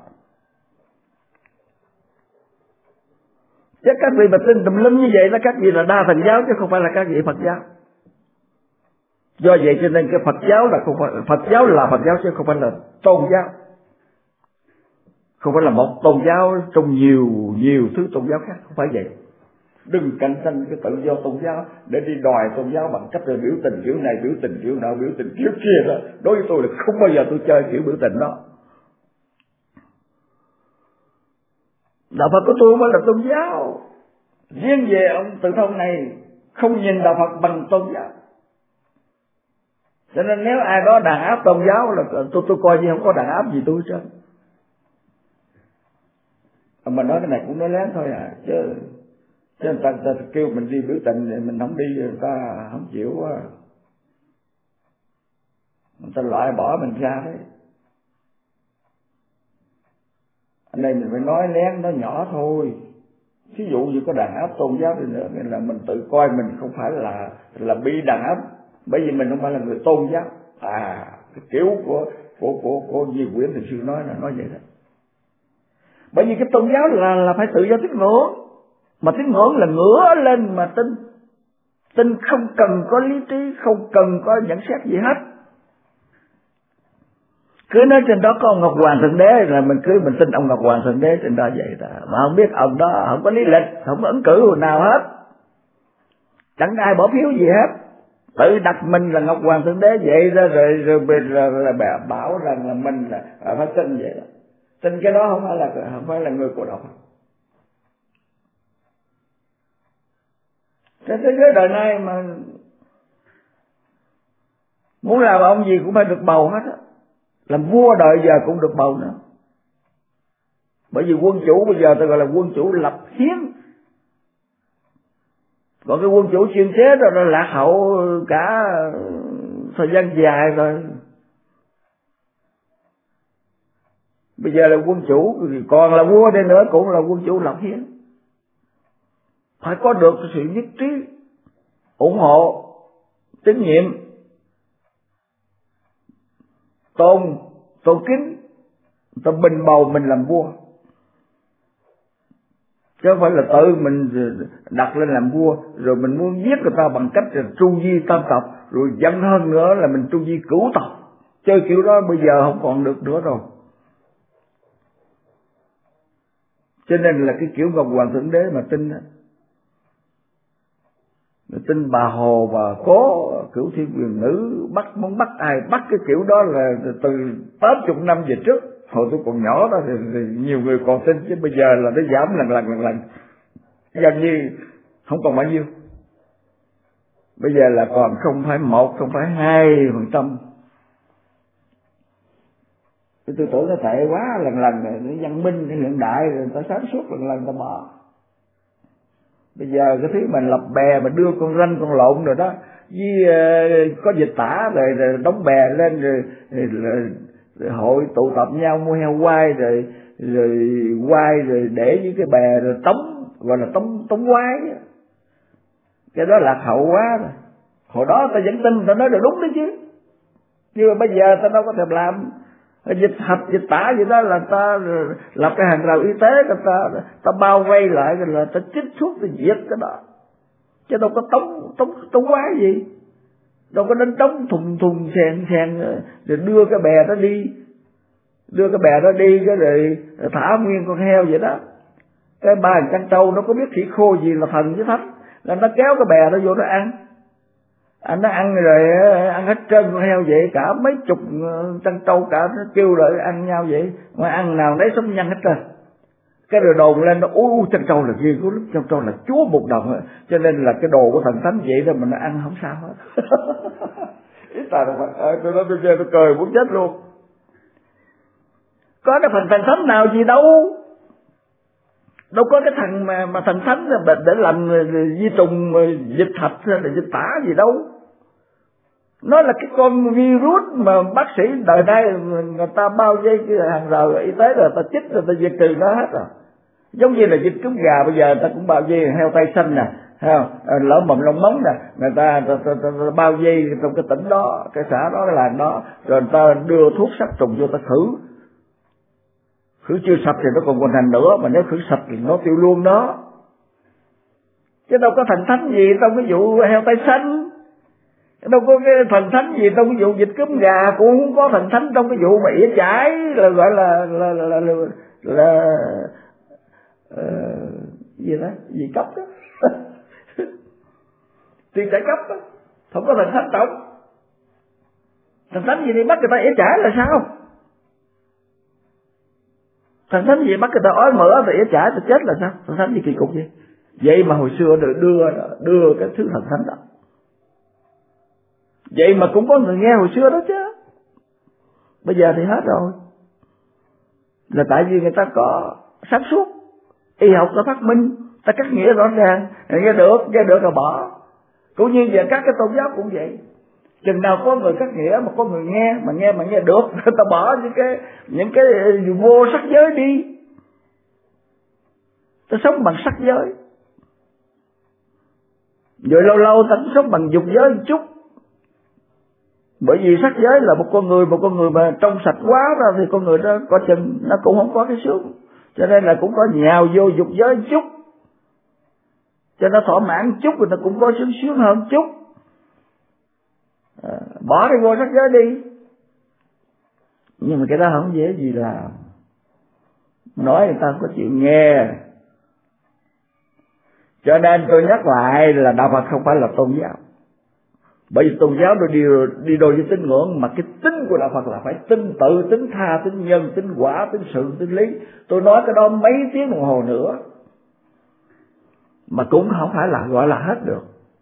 Chứ các vị mà tin tùm lum như vậy là các vị là đa thần giáo chứ không phải là các vị Phật giáo. Do vậy cho nên cái Phật giáo là không phải, Phật giáo là Phật giáo chứ không phải là tôn giáo. Không phải là một tôn giáo trong nhiều nhiều thứ tôn giáo khác, không phải vậy. Đừng cạnh tranh cái tự do tôn giáo để đi đòi tôn giáo bằng cách là biểu tình kiểu này, biểu tình kiểu nào, biểu tình kiểu kia đó. Đối với tôi là không bao giờ tôi chơi kiểu biểu tình đó. Đạo Phật của tôi mới là tôn giáo. Riêng về ông Từ Thông này không nhìn đạo Phật bằng tôn giáo. Cho nên nếu ai đó đàn áp tôn giáo là tôi tôi coi như không có đàn áp gì tôi chứ. Mà nói cái này cũng nói lén thôi à, chứ chứ người ta, ta kêu mình đi biểu tình thì mình không đi, người ta không chịu á, người ta loại bỏ mình ra đấy. Ở đây mình phải nói lén, nói nhỏ thôi. Ví dụ như có đàn áp tôn giáo thì nữa là mình tự coi mình không phải là là bị đàn áp, bởi vì mình không phải là người tôn giáo. À, cái kiểu của của của của Di Quyển thì sư nói là nói vậy đó. Bởi vì cái tôn giáo là là phải tự do tín ngưỡng, mà tín ngưỡng là ngửa lên mà tin. Tin không cần có lý trí, không cần có nhận xét gì hết. Cứ nói trên đó có ông Ngọc Hoàng Thượng Đế là mình cứ mình tin ông Ngọc Hoàng Thượng Đế trên đó vậy đó. Mà không biết ông đó không có lý lịch, không có ứng cử nào hết, chẳng ai bỏ phiếu gì hết, tự đặt mình là Ngọc Hoàng Thượng Đế vậy đó, rồi rồi, rồi, rồi, rồi, rồi bảo rằng là mình là phải tin vậy đó. Tin cái đó không phải là không phải là người của đạo Phật. Trên thế giới đời này mà muốn làm ông gì cũng phải được bầu hết á. Làm vua đời giờ cũng được bầu nữa. Bởi vì quân chủ bây giờ tôi gọi là quân chủ lập hiến. Còn cái quân chủ chuyên chế đó nó lạc hậu cả thời gian dài rồi. Bây giờ là quân chủ, còn là vua đây nữa cũng là quân chủ lập hiến. Phải có được sự nhất trí, ủng hộ, tín nhiệm, tôn, tôn kính, ta bình bầu mình làm vua. Chứ không phải là tự mình đặt lên làm vua, rồi mình muốn giết người ta bằng cách là tru di tam tộc, rồi dân hơn nữa là mình tru di cửu tộc. Chơi kiểu đó bây giờ không còn được nữa rồi. Cho nên là cái kiểu Ngọc Hoàng Thượng Đế mà tin đó, tin bà Hồ và Cố Cửu Thiên Quyền Nữ bắt muốn bắt ai bắt cái kiểu đó là từ tám chục năm về trước. Hồi tôi còn nhỏ đó thì, thì nhiều người còn tin, chứ bây giờ là nó giảm lần lần lần lần gần như không còn bao nhiêu. Bây giờ là còn không phải một, không phải hai phần trăm. Cái tư tưởng nó tệ quá, lần lần nó văn minh, cái hiện đại rồi người ta sáng suốt lần lần ta bỏ. Bây giờ cái thứ mà lập bè mà đưa con ranh con lộn rồi đó, với uh, có dịch tả rồi, rồi đóng bè lên rồi, rồi, rồi, rồi hội tụ tập nhau mua heo quay rồi rồi quay rồi để với cái bè rồi tống, gọi là tống tống quái. Cái đó lạc hậu quá rồi. Hồi đó ta vẫn tin, ta nói là đúng đấy chứ, nhưng mà bây giờ ta đâu có thể làm. Dịch hạch, dịch tả gì đó là ta lập cái hàng rào y tế, ta, ta, ta bao vây lại rồi là ta chích thuốc, ta diệt cái đó. Chứ đâu có tống, tống, tống quái gì. Đâu có đến tống thùng thùng xèn xèn rồi đưa cái bè đó đi. Đưa cái bè đó đi cái rồi thả nguyên con heo vậy đó. Cái ba chăn trâu nó có biết khỉ khô gì là thần với thánh, là nó kéo cái bè đó vô nó ăn. Anh nó ăn rồi ăn hết trơn con heo vậy, cả mấy chục trăn trâu cả nó kêu lại ăn nhau vậy, mà ăn nào đấy sống nhăn hết trơn. Cái rồi đồn lên nó ui trăn trâu là ghê, có lúc trăn trâu là chúa một đồng, cho nên là cái đồ của thần thánh vậy đó mình ăn không sao hết. Ít tài đâu mà tôi nói tôi chơi tôi cười muốn chết luôn. Có cái phần thần thánh nào gì đâu, đâu có cái thằng mà mà thần thánh là để làm di trùng dịch thạch hay là dịch tả gì đâu. Nó là cái con virus mà bác sĩ đời nay người ta bao dây cái hàng rào y tế rồi ta chích rồi ta diệt trừ nó hết rồi. Giống như là dịch cúm gà bây giờ ta cũng bao dây heo tay xanh nè, thấy không? Lỡ mồm lông móng nè, người ta, ta, ta, ta, ta bao dây trong cái tỉnh đó, cái xã đó, cái làng đó, rồi người ta đưa thuốc sát trùng vô ta khử. Khử chưa sạch thì nó còn còn hành nữa, mà nếu khử sạch thì nó tiêu luôn đó. Chứ đâu có thần thánh gì trong cái vụ heo tay xanh, đâu có cái thần thánh gì trong cái vụ dịch cúm gà, cũng không có thần thánh trong cái vụ mà ỉa chải là gọi là là là là, là, là uh, gì đó, gì cấp đó. Tiền trải cấp đó, không có thần thánh trọng. Thần thánh gì đi bắt người ta ỉa chải là sao? Thần thánh gì bắt người ta ói mỡ và ỉa chải thì chết là sao? Thần thánh gì kỳ cục vậy? Vậy mà hồi xưa đưa đưa đưa cái thứ thần thánh đó. Vậy mà cũng có người nghe hồi xưa đó chứ. Bây giờ thì hết rồi. Là tại vì người ta có sáng suốt, y học đã phát minh, ta cắt nghĩa rõ ràng, nghe được, nghe được rồi bỏ. Cũng như về các cái tôn giáo cũng vậy. Chừng nào có người cắt nghĩa mà có người nghe, mà nghe mà nghe được, ta bỏ những cái những cái vô sắc giới đi. Ta sống bằng sắc giới. Rồi lâu lâu ta cũng sống bằng dục giới một chút. Bởi vì sắc giới là một con người, một con người mà trong sạch quá ra thì con người đó có chừng nó cũng không có cái sướng. Cho nên là cũng có nhào vô dục giới một chút, cho nó thỏa mãn chút rồi nó cũng có sướng sướng hơn chút. À, bỏ cái vô sắc giới đi. Nhưng mà cái đó không dễ gì làm. Nói người ta không có chịu nghe. Cho nên tôi nhắc lại là đạo Phật không phải là tôn giáo. Bởi vì tôn giáo nó đi, đi đôi với tín ngưỡng, mà cái tính của đạo Phật là phải tin tự, tính tha, tính nhân, tính quả, tính sự, tính lý. Tôi nói cái đó mấy tiếng đồng hồ nữa mà cũng không phải là gọi là hết được.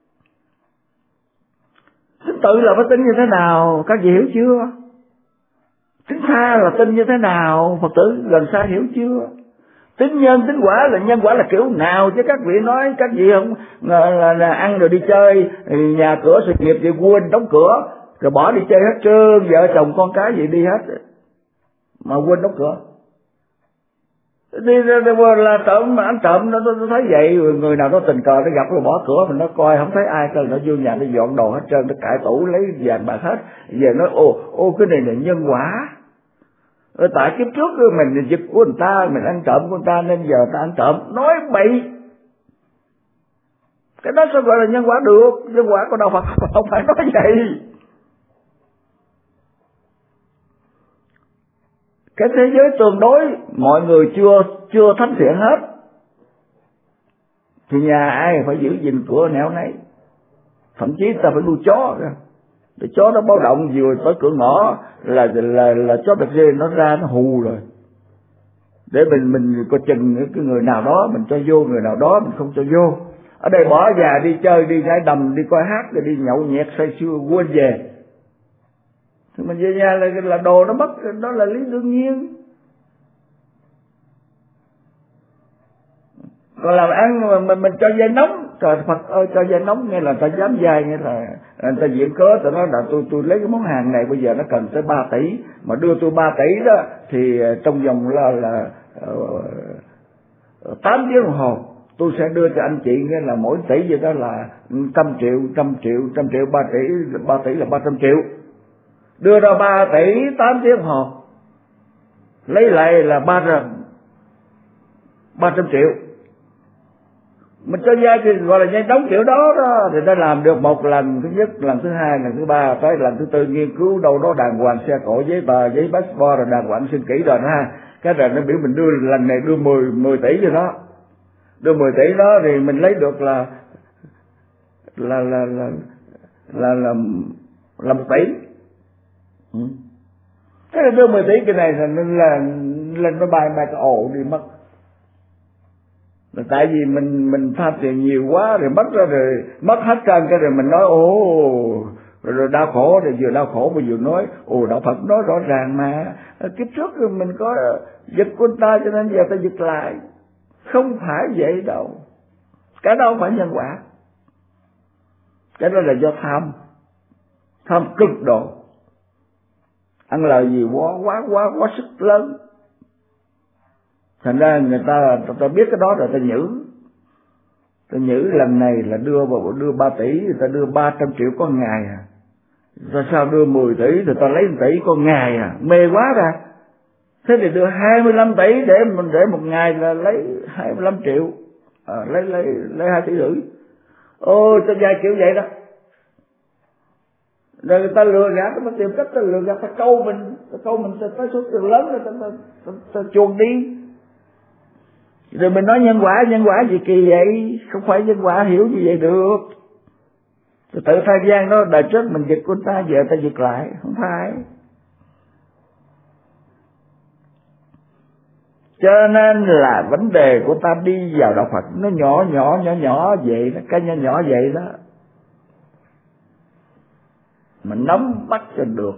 Tính tự là phải tin như thế nào, các vị hiểu chưa? Tính tha là tin như thế nào, Phật tử gần xa hiểu chưa? Tính nhân, tính quả là nhân quả là kiểu nào chứ các vị nói các vị không là, là, là ăn rồi đi chơi, nhà cửa sự nghiệp thì quên đóng cửa, rồi bỏ đi chơi hết trơn, vợ chồng con cái gì đi hết mà quên đóng cửa. Đi là trộm mà ăn trộm nó tôi thấy vậy, người nào nó tình cờ nó gặp rồi bỏ cửa mình nó coi không thấy ai, cho nó vô nhà nó dọn đồ hết trơn, nó cải tủ lấy vàng bạc hết. Giờ nói ô ô cái này là nhân quả. Ở tại kiếp trước mình giật của người ta, mình ăn trộm của người ta nên giờ ta ăn trộm. Nói bậy. Cái đó sao gọi là nhân quả được? Nhân quả của đạo Phật không phải nói vậy. Cái thế giới tương đối mọi người chưa chưa thánh thiện hết, thì nhà ai phải giữ gìn cửa nẻo nấy. Thậm chí ta phải nuôi chó ra, để chó nó báo động vừa tới cửa ngõ là là là chó đặc dê nó ra nó hù rồi, để mình mình coi chừng cái người nào đó mình cho vô, người nào đó mình không cho vô. Ở đây bỏ nhà đi chơi, đi nhảy đầm, đi coi hát, rồi đi nhậu nhẹt say sưa quên về, thì mình về nhà là là đồ nó mất, đó là lý đương nhiên. Còn làm ăn mà mình, mình cho dây nóng, trời Phật ơi, cho dây nóng nghe là ta dám dai, nghe là người ta diện cớ, ta nói là tôi tôi lấy cái món hàng này bây giờ nó cần tới ba tỷ, mà đưa tôi ba tỷ đó thì trong vòng là là tám tiếng đồng hồ tôi sẽ đưa cho anh chị, nghe là mỗi tỷ vậy đó là trăm triệu, trăm triệu, trăm triệu, ba tỷ, ba tỷ là ba trăm triệu, đưa ra ba tỷ tám tiếng đồng hồ, lấy lại là ba trăm ba trăm triệu. Mình cho vay thì gọi là vay đóng kiểu đó đó, thì ta làm được một lần thứ nhất, lần thứ hai, lần thứ ba, tới lần thứ tư nghiên cứu đâu đó đàng hoàng, xe cộ, giấy tờ, giấy passport rồi đàng hoàng xin kỹ rồi ha. Cái rồi nó biểu mình đưa lần này đưa mười mười tỷ cho nó, đưa mười tỷ đó thì mình lấy được là là là, là là là là một tỷ. Ừ. Thế là đưa mười tỷ cái này là là lên nó bay bay cái ồ đi mất. Là tại vì mình mình tham tiền nhiều quá rồi mất ra rồi mất hết trơn cái rồi mình nói ồ rồi, rồi đau khổ, rồi vừa đau khổ mà vừa nói ồ đạo Phật nói rõ ràng mà kiếp trước rồi mình có giật của ta cho nên giờ ta giật lại. Không phải vậy đâu, cái đó không phải nhân quả, cái đó là do tham, tham cực độ, ăn lời gì quá quá quá quá sức lớn. Thành ra người ta ta, ta biết cái đó rồi ta nhử, ta nhử lần này là đưa vào đưa ba tỷ, người ta đưa ba trăm triệu con ngày à, rồi sao đưa mười tỷ thì ta lấy một tỷ con ngày à, mê quá ra. Thế thì đưa hai mươi lăm tỷ để mình để một ngày là lấy hai mươi lăm triệu, à, lấy lấy lấy hai tỷ rưỡi. Ô ta dài kiểu vậy đó. Rồi người ta lừa gạt, ta tìm cách ta lừa gạt, ta câu mình, ta câu mình ta tới số tiền lớn rồi ta ta, ta, ta chuồn đi. Rồi mình nói nhân quả, nhân quả gì kỳ vậy? Không phải nhân quả hiểu như vậy được. Rồi tự thời gian đó đời trước mình giật của ta, giờ ta giật lại, không phải. Cho nên là vấn đề của ta đi vào đạo Phật nó nhỏ nhỏ nhỏ nhỏ vậy đó, cái nhỏ nhỏ vậy đó. Mình nắm bắt cho được.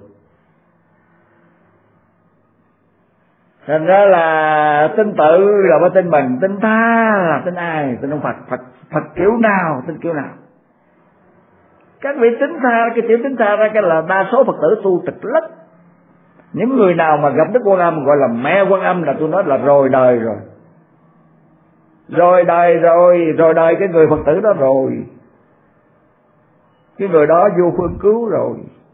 Thành ra là tin tự là phải tin mình, tin tha là tin ai? Tin ông Phật. Phật Phật kiểu nào, tin kiểu nào? Các vị tính tha, cái chữ tính tha ra cái là đa số Phật tử tu tịch lắm. Những người nào mà gặp Đức Quan Âm gọi là mẹ Quan Âm là tôi nói là rồi đời rồi. Rồi đời rồi, rồi đời cái người Phật tử đó rồi. Cái người đó vô phương cứu rồi.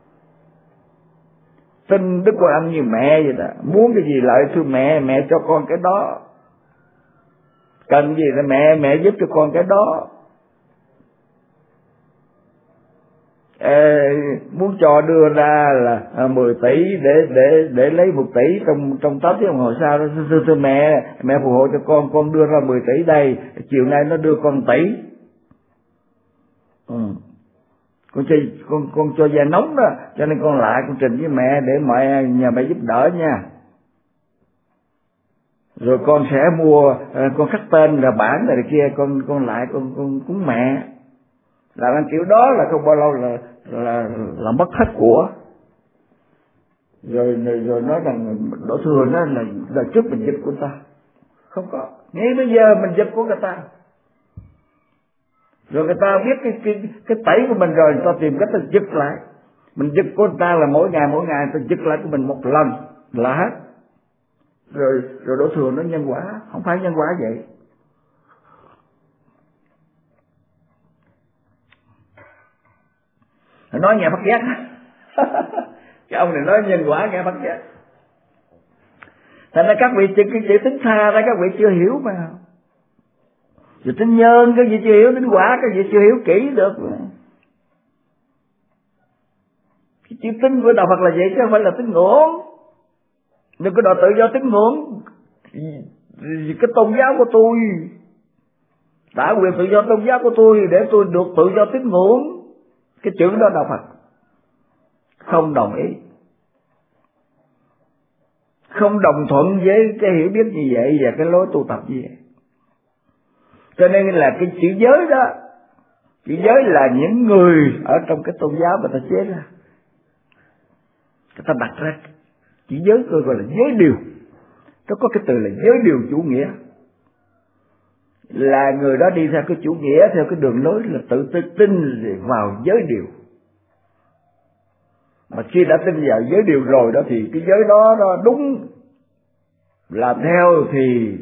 Tin Đức Quan Âm như mẹ vậy đó. Muốn cái gì lợi thưa mẹ, mẹ cho con cái đó. Cần gì là mẹ, mẹ giúp cho con cái đó. Ê, muốn cho đưa ra là mười tỷ để để để lấy một tỷ trong trong tám tiếng đồng hồ sau đó, thưa, thưa mẹ, mẹ phù hộ cho con, con đưa ra mười tỷ đây, chiều nay nó đưa con tỷ. Ừ. Con cho con con cho da nóng đó, cho nên con lại con trình với mẹ để mẹ nhà mẹ giúp đỡ nha. Rồi con sẽ mua, con khắc tên là bản này kia, con con lại con con cúng mẹ. Làm ăn kiểu đó là không bao lâu là là là mất hết của. Rồi rồi nói rằng đổ thừa nó là là trước mình giật của ta. Không có. Ngay bây giờ mình giật của người ta. Rồi người ta biết cái cái cái tẩy của mình rồi, người ta tìm cách ta giật lại. Mình giật của người ta là mỗi ngày mỗi ngày ta giật lại của mình một lần là hết. Rồi rồi đổ thừa nó nhân quả, không phải nhân quả vậy. Nói nghe phát giác. Cái ông này nói nhân quả nghe phát giác. Thành ra các vị cái chữ tính tha ra các vị chưa hiểu mà. Chữ tính nhân cái gì chưa hiểu, tính quả cái gì chưa hiểu kỹ được. Cái chữ tính của đạo Phật là vậy chứ không phải là tính ngưỡng. Đừng có đòi tự do tính ngưỡng. Cái tôn giáo của tôi đã quyền tự do tôn giáo của tôi để tôi được tự do tín ngưỡng. Cái chữ đó đạo Phật không đồng ý, không đồng thuận với cái hiểu biết như vậy và cái lối tu tập như vậy. Cho nên là cái chữ giới đó, chữ giới là những người ở trong cái tôn giáo mà ta chế ra, người ta đặt ra chữ giới tôi gọi là giới điều. Nó có cái từ là giới điều chủ nghĩa, là người đó đi theo cái chủ nghĩa, theo cái đường lối là tự tin vào giới điều. Mà khi đã tin vào giới điều rồi đó thì cái giới đó nó đúng, làm theo thì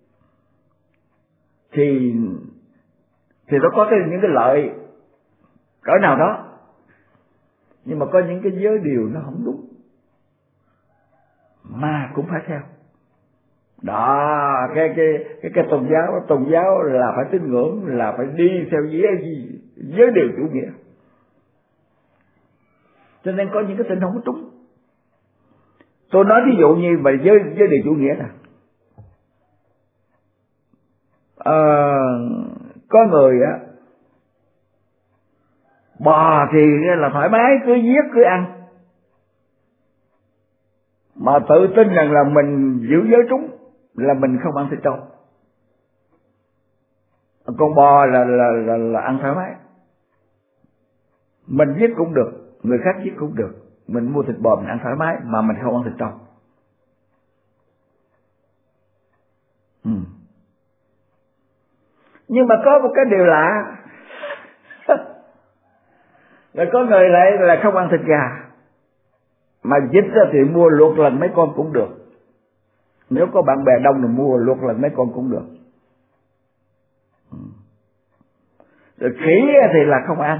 thì thì nó có cái những cái lợi cỡ nào đó, nhưng mà có những cái giới điều nó không đúng mà cũng phải theo. Đó, cái cái cái cái tôn giáo, tôn giáo là phải tín ngưỡng, là phải đi theo giới gì giới điều chủ nghĩa. Cho nên có những cái tin không có đúng. Tôi nói ví dụ như về giới giới điều chủ nghĩa nè, à, có người á Bò thì là thoải mái, cứ giết cứ ăn, mà tự tin rằng là mình giữ giới trúng là mình không ăn thịt trâu. Con bò là là là, là ăn thoải mái, mình giết cũng được, người khác giết cũng được, mình mua thịt bò mình ăn thoải mái, mà mình không ăn thịt trâu. Ừ. Nhưng mà có một cái điều lạ là có người lại là không ăn thịt gà, mà dịch thì mua luộc lần mấy con cũng được. Nếu có bạn bè đông thì mua luộc lần mấy con cũng được. Rồi khỉ thì là không ăn,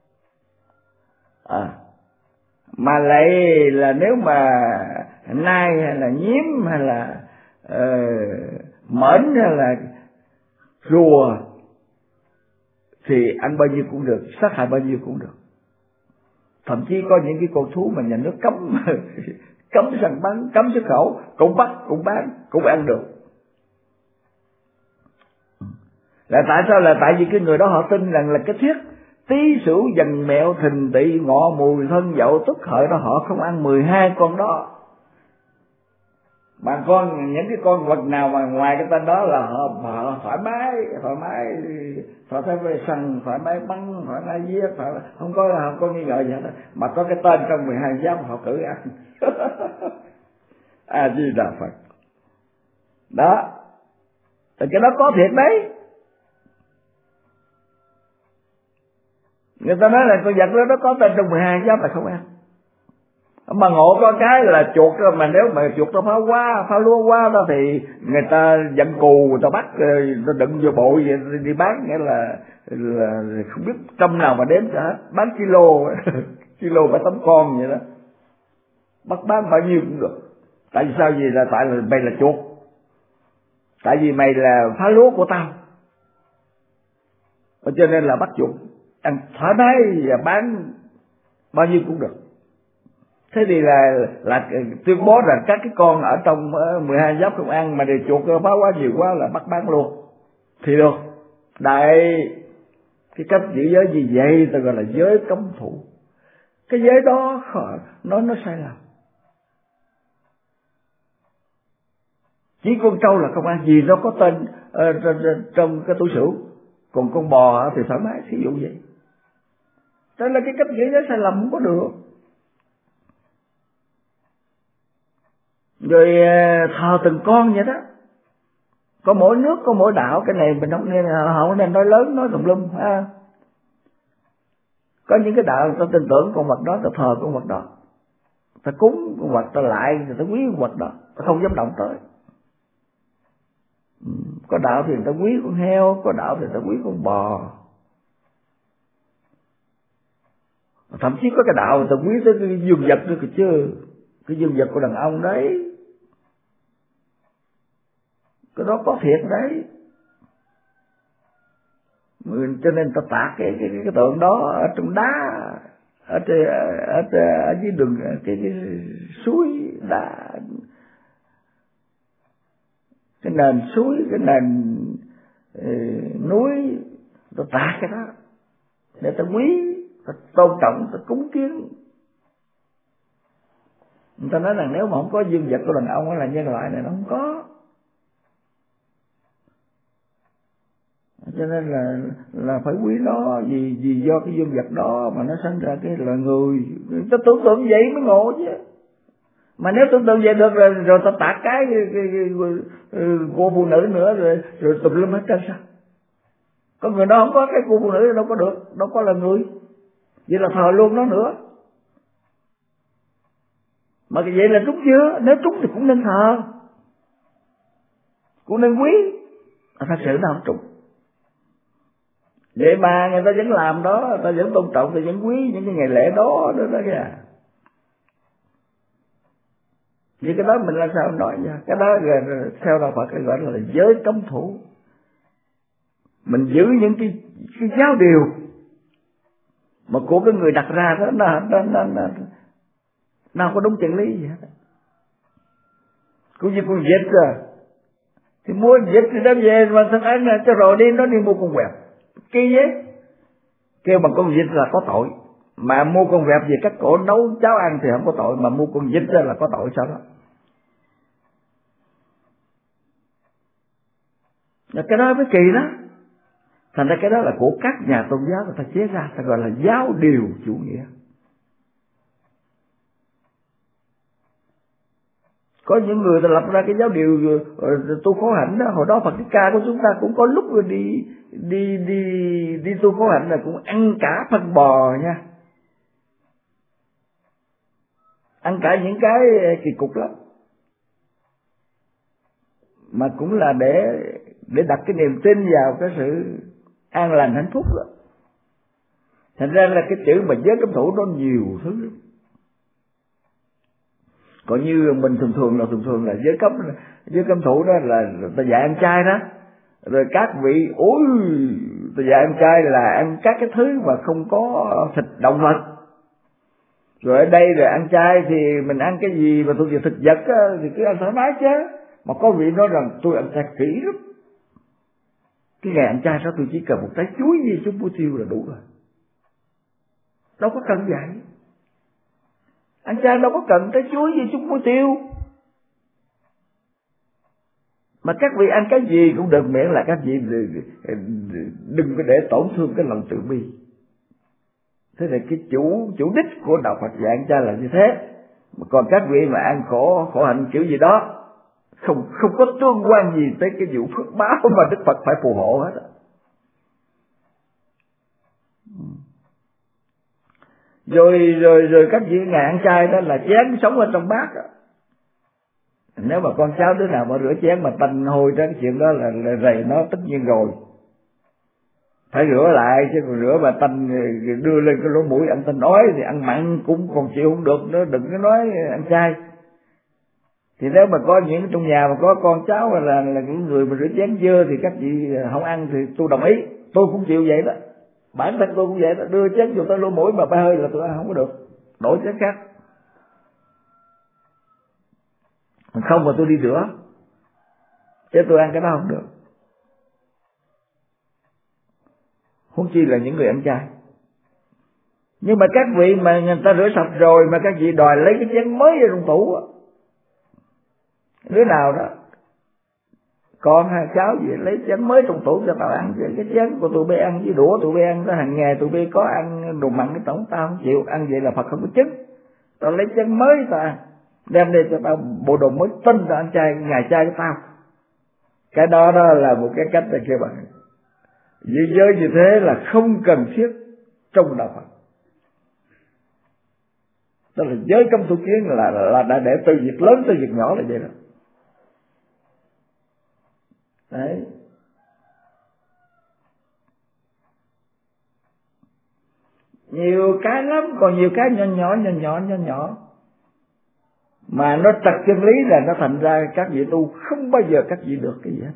à, mà lại là nếu mà nai hay là nhím hay là uh, mởn hay là rùa thì ăn bao nhiêu cũng được, sát hại bao nhiêu cũng được. Thậm chí có những cái con thú mà nhà nước cấm cấm săn bắn, cấm xuất khẩu, cũng bắt, cũng bán, cũng ăn được. Là tại sao? Là tại vì cái người đó họ tin rằng là cái thuyết tí sửu dần mẹo thìn tỵ ngọ mùi thân dậu tức hợi đó, họ không ăn mười hai con đó. Mà con những cái con vật nào mà ngoài cái tên đó là họ, họ thoải mái, thoải mái thoải mái về săn, thoải mái bắn, thoải mái giết, thoải mái, không có không có nghi ngờ gì hết. Mà có cái tên trong mười hai giáp họ cử ăn. A Di Đà Phật. Đó, thì cái đó có thiệt đấy. Người ta nói là con vật đó nó có tên trong mười hai giáp là không ăn. Mà ngộ có cái là chuột, mà nếu mà chuột nó phá hoa, phá lúa hoa đó thì người ta giận cù, người ta bắt, người ta đựng vô bộ vậy đi bán, nghĩa là, là không biết trăm nào mà đếm cả hết, bán kilo, kilo bảy tám con vậy đó, bắt bán bao nhiêu cũng được. Tại vì sao? Gì là tại là mày là chuột, tại vì mày là phá lúa của tao, cho nên là bắt chuột ăn thoải mái và bán bao nhiêu cũng được. Thế thì là là tuyên bố rằng các cái con ở trong mười hai giáp không ăn, mà để chuột phá quá nhiều quá là bắt bán luôn thì được. Đại cái cách giữ giới gì vậy ta gọi là giới cấm thủ. Cái giới đó nó nó sai lầm. Chỉ con trâu là không ăn, gì nó có tên uh, trong cái tủ sửu, còn con bò thì thoải mái, thí dụ vậy. Đó là cái cách giữ giới sai lầm, không có được. Rồi thờ từng con vậy đó, có mỗi nước có mỗi đạo, cái này mình không nên, họ nên nói lớn nói tùm lum ha. Có những cái đạo ta tin tưởng con vật đó, ta thờ con vật đó, ta cúng con vật, ta lại ta quý con vật đó, ta không dám động tới. Có đạo thì người ta quý con heo, có đạo thì người ta quý con bò, thậm chí có cái đạo người ta quý tới cái dương vật nữa kìa chứ, cái dương vật của đàn ông đấy, cái đó có thiệt đấy. Cho nên ta tạc cái cái cái, cái tượng đó ở trong đá, ở trên ở, ở, ở dưới đường cái, cái suối đá, cái nền suối, cái nền uh, núi, ta tạc cái đó để ta quý, ta tôn trọng, ta cúng kiến. Người ta nói rằng nếu mà không có dương vật của đàn ông là nhân loại này nó không có. Cho nên là là phải quý nó, vì vì do cái dương vật đó mà nó sinh ra cái loài người. Ta tưởng tượng vậy mới ngộ chứ. Mà nếu tưởng tượng vậy được rồi, rồi ta tạc cái, cái, cái, cái, cái cô phụ nữ nữa rồi rồi tùm lum hết trơn sao? Có người đó không có cái cô phụ nữ đâu có được, đâu có là người. Vậy là thờ luôn nó nữa. Mà vậy là trúng chưa? Nếu trúng thì cũng nên thờ, cũng nên quý. À, thật sự nó không trúng. Vậy mà người ta vẫn làm đó, người ta vẫn tôn trọng, người ta vẫn quý những cái ngày lễ đó đó đó kìa. Vậy cái đó mình làm sao nói nha? Cái đó là theo đạo Phật cái gọi là giới cấm thủ. Mình giữ những cái, cái giáo điều mà của cái người đặt ra đó, nó nó nó nó nào có đúng chân lý gì hết. Cũng như con vịt à, thì mua vịt thì đem về mà thằng ăn là cho rồi đi nó đi mua con quẹt, kỳ vậy, kêu bằng con vịt là có tội, mà mua con vẹt về cắt cổ nấu cháo ăn thì không có tội, mà mua con vịt đó là có tội sao đó. Cái đó mới kỳ đó. Thành ra cái đó là của các nhà tôn giáo người ta chế ra, ta gọi là giáo điều chủ nghĩa. Có những người ta lập ra cái giáo điều tu khổ hạnh đó. Hồi đó Phật Thích Ca của chúng ta cũng có lúc đi đi đi đi tu khổ hạnh là cũng ăn cả phân bò nha, ăn cả những cái kỳ cục lắm, mà cũng là để để đặt cái niềm tin vào cái sự an lành hạnh phúc đó. Thành ra là cái chữ mà giới cấm thủ nó nhiều thứ lắm. Còn như mình thường thường là thường thường là giới cấm giới cấm thủ đó là ta dạy ăn chay đó, rồi các vị ôi ta dạy ăn chay là ăn các cái thứ mà không có thịt động vật. Rồi ở đây rồi ăn chay thì mình ăn cái gì mà thuộc về thực vật á, thì cứ ăn thoải mái chứ. Mà có vị nói rằng tôi ăn chay kỹ lắm, cái ngày ăn chay đó tôi chỉ cần một trái chuối với chút muối tiêu là đủ rồi, đâu có cần vậy. Ăn chay đâu có cần trái chuối với chút muối tiêu. Mà các vị ăn cái gì cũng được, miễn là các vị đừng có để tổn thương cái lòng từ bi. Thế là cái chủ chủ đích của đạo Phật dạy ăn chay là như thế. Mà còn các vị mà ăn khổ khổ hạnh kiểu gì đó không không có tương quan gì tới cái vụ phước báo mà Đức Phật phải phù hộ hết. Rồi rồi rồi các vị ngày ăn chay đó là chén sống ở trong bát đó. Nếu mà con cháu đứa nào mà rửa chén mà tanh hôi đó, cái chuyện đó là, là rầy nó tất nhiên rồi, phải rửa lại, chứ còn rửa mà tanh đưa lên cái lỗ mũi ăn tanh ói thì ăn mặn cũng còn chịu không được nữa, đừng có nói ăn chay. Thì nếu mà có những trong nhà mà có con cháu là là những người mà rửa chén dơ thì các vị không ăn thì tôi đồng ý, tôi cũng chịu vậy đó. Bản thân tôi cũng vậy đó, đưa chén vô tới lỗ mũi mà bay hơi là tôi ăn không có được, đổi chén khác. Không mà tôi đi rửa, chứ tôi ăn cái đó không được. Huống chi là những người ăn chay. Nhưng mà các vị mà người ta rửa sạch rồi mà các vị đòi lấy cái chén mới ở trong tủ á, đứa nào đó con hay cháu gì lấy chén mới trong tủ cho tao ăn, cái chén của tụi bay ăn với đũa tụi bay ăn đó, hàng ngày tụi bay có ăn đồ mặn cái tổng tao không chịu ăn, vậy là Phật không có chức. Tao lấy chén mới tao ăn, đem đây cho tao bộ đồ mới tinh tao ăn chay, ngày chay của tao. Cái đó đó là một cái cách để kêu bạn giữ giới như thế là không cần thiết trong đạo Phật. Đó là giới cấm thủ kiến là là đã để từ việc lớn tới việc nhỏ là vậy đó. Đấy. Nhiều cái lắm, còn nhiều cái nhỏ nhỏ nhỏ nhỏ nhỏ nhỏ mà nó trật chân lý là nó thành ra các vị tu không bao giờ các vị được cái gì hết.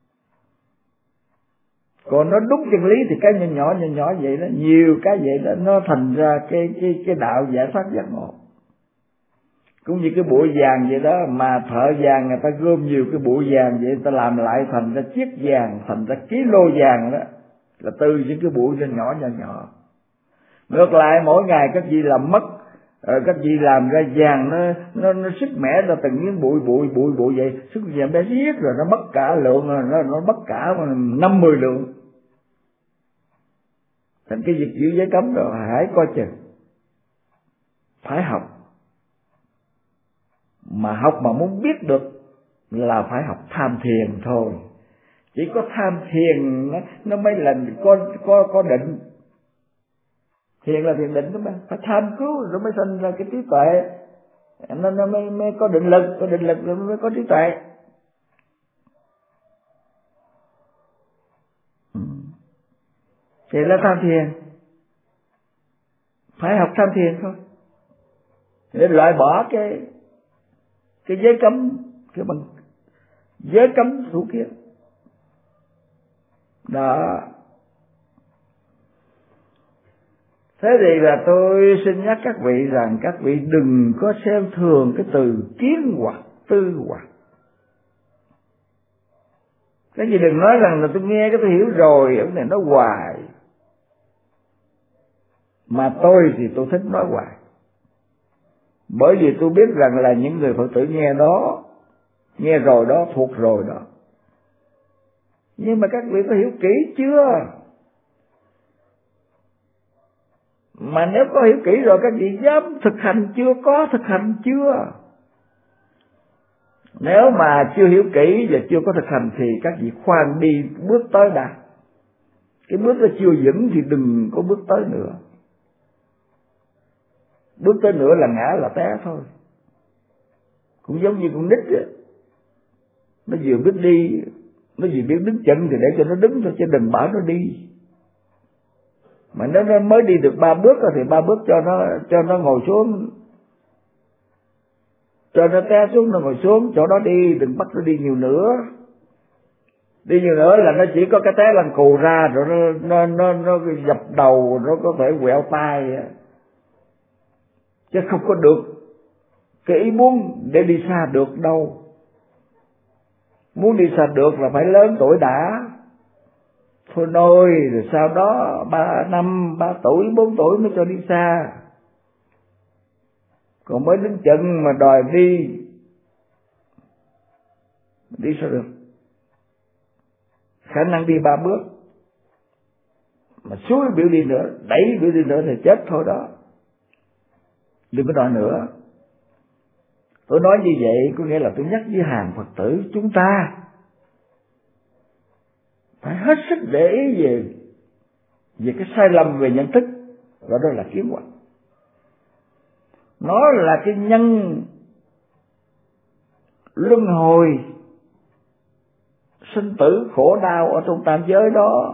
Còn nó đúng chân lý thì cái nhỏ nhỏ nhỏ nhỏ vậy đó, nhiều cái vậy đó nó thành ra cái cái cái đạo giải thoát giác ngộ. Cũng như cái bụi vàng vậy đó, mà thợ vàng người ta gom nhiều cái bụi vàng vậy, người ta làm lại thành ra chiếc vàng, thành ra ký lô vàng đó, là từ những cái bụi nhỏ nhỏ nhỏ nhỏ. Ngược lại mỗi ngày các vị làm mất, các vị làm ra vàng nó nó nó sức mẻ ra từng miếng bụi bụi bụi bụi vậy, sức vàng bé riết rồi nó mất cả lượng, rồi nó nó mất cả năm mươi lượng. Thành cái việc giữ giới cấm rồi hãy coi chừng, phải học. Mà học mà muốn biết được là phải học tham thiền thôi. Chỉ có tham thiền nó, nó mới là có có có định. Thiền là thiền định đó mà, phải tham cứu rồi mới sinh ra cái trí tuệ, nó nó mới mới có định lực, có định lực rồi mới có trí tuệ. Thì là tham thiền, phải học tham thiền thôi, để loại bỏ cái cái giới cấm, cái bằng giới cấm thủ kiến đó. Thế thì là tôi xin nhắc các vị rằng các vị đừng có xem thường cái từ kiến hoặc tư hoặc. Cái gì đừng nói rằng là tôi nghe cái tôi hiểu rồi, ông này nói hoài. Mà tôi thì tôi thích nói hoài, bởi vì tôi biết rằng là những người Phật tử nghe đó, nghe rồi đó, thuộc rồi đó. Nhưng mà các vị có hiểu kỹ chưa? Mà nếu có hiểu kỹ rồi các vị dám thực hành chưa? Có thực hành chưa? Nếu mà chưa hiểu kỹ và chưa có thực hành thì các vị khoan đi bước tới đã. Cái bước đó chưa vững thì đừng có bước tới nữa. Bước tới nữa là ngã là té thôi. Cũng giống như con nít vậy. Nó vừa biết đi, nó vừa biết đứng chân thì để cho nó đứng thôi, chứ đừng bảo nó đi. Mà nếu nó mới đi được ba bước thì ba bước cho nó cho nó ngồi xuống, cho nó té xuống nó ngồi xuống chỗ đó đi, đừng bắt nó đi nhiều nữa. Đi nhiều nữa là nó chỉ có cái té lăn cù ra rồi nó nó nó, nó dập đầu, nó có thể quẹo tay, chứ không có được cái ý muốn để đi xa được đâu. Muốn đi xa được là phải lớn tuổi đã. Thôi nôi, rồi sau đó ba năm, ba tuổi, bốn tuổi mới cho đi xa. Còn mới đứng chân mà đòi đi, đi sao được? Khả năng đi ba bước, mà suối biểu đi nữa, đẩy biểu đi nữa thì chết thôi đó. Đừng có đòi nữa. Tôi nói như vậy có nghĩa là tôi nhắc với hàng Phật tử chúng ta phải hết sức để ý về về cái sai lầm về nhận thức, và đó là kiến hoặc. Nó là cái nhân luân hồi sinh tử khổ đau ở trong tam giới đó.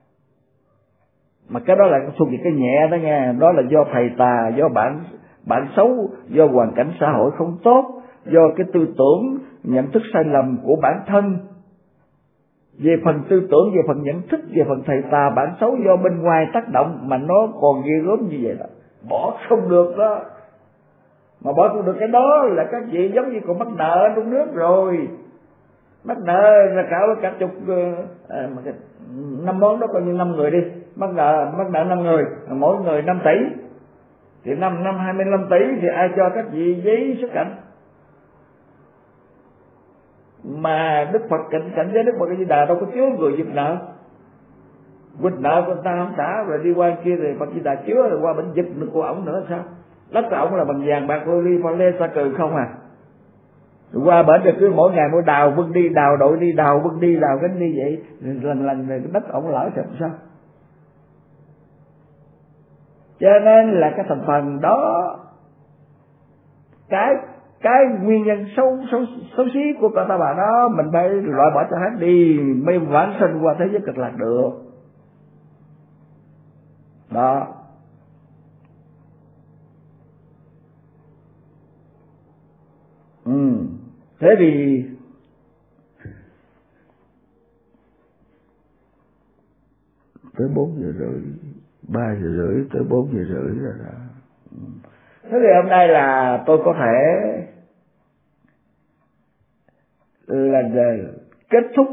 Mà cái đó là thuộc về cái nhẹ đó nha. Đó là do thầy tà, do bản bản xấu, do hoàn cảnh xã hội không tốt, do cái tư tưởng nhận thức sai lầm của bản thân. Về phần tư tưởng, về phần nhận thức, về phần thầy tà bản xấu do bên ngoài tác động mà nó còn ghê gớm như vậy đó. Bỏ không được đó. Mà bỏ không được cái đó là các vị giống như còn mắc nợ trong nước rồi. Mắc nợ là cả cả chục à, mà cái, năm món đó coi như năm người đi, mắc nợ mắc nợ năm người, mỗi người năm tỷ, thì năm năm hai mươi lăm tỷ thì ai cho các vị giấy xuất cảnh? Mà Đức Phật cảnh cảnh giới Đức Phật A Di Đà đâu có chứa người giật nợ. Quỵt nợ của ta không trả rồi đi qua kia rồi Phật Di Đà chứa rồi qua bệnh giật được của ổng nữa sao? Đất của ổng là bằng vàng bạc lô ly pha lê sa cừ không à? Rồi qua bển rồi cứ mỗi ngày mỗi đào vân đi, đào đội đi, đào vân đi, đào cánh đi vậy, lần lần cái đất ổng lỡ sập sao? Cho nên là cái thành phần đó, cái cái nguyên nhân xấu xấu xấu xí của cả ta bà đó mình phải loại bỏ cho hết đi mới vãng sinh qua thế giới cực lạc được đó. Ừ. Thế thì tới bốn giờ rưỡi, ba giờ rưỡi tới bốn giờ rưỡi rồi đó. Thế thì hôm nay là tôi có thể là kết thúc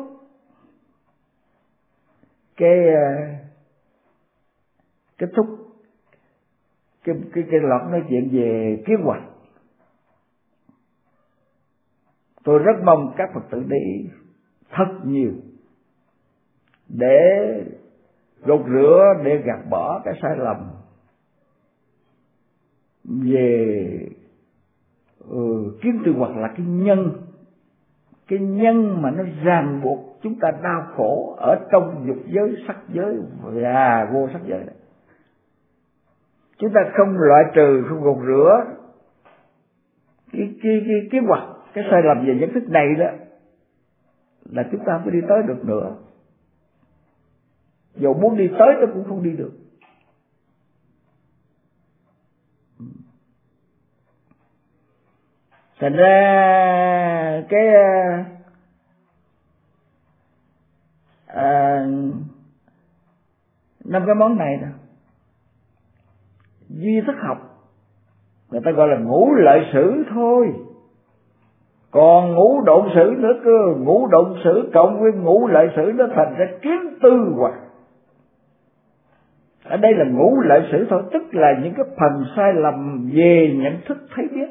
cái kết thúc cái cái cái loạt nói chuyện về kế hoạch. Tôi rất mong các Phật tử để ý thật nhiều để gột rửa, để gạt bỏ cái sai lầm về ừ, kiến tư hoặc là cái nhân cái nhân mà nó ràng buộc chúng ta đau khổ ở trong dục giới, sắc giới và vô sắc giới này. Chúng ta không loại trừ, không gột rửa cái cái cái kế hoạch, cái sai lầm về nhận thức này đó là chúng ta không có đi tới được nữa. Dù muốn đi tới nó cũng không đi được. Thành ra cái à, năm cái món này nè, duy thức học người ta gọi là ngũ lợi sử thôi, còn ngũ độn sử nữa cơ. Ngũ độn sử cộng với ngũ lợi sử nó thành ra kiến tư hoạch. Ở đây là ngũ lợi sử thôi, tức là những cái phần sai lầm về nhận thức thấy biết.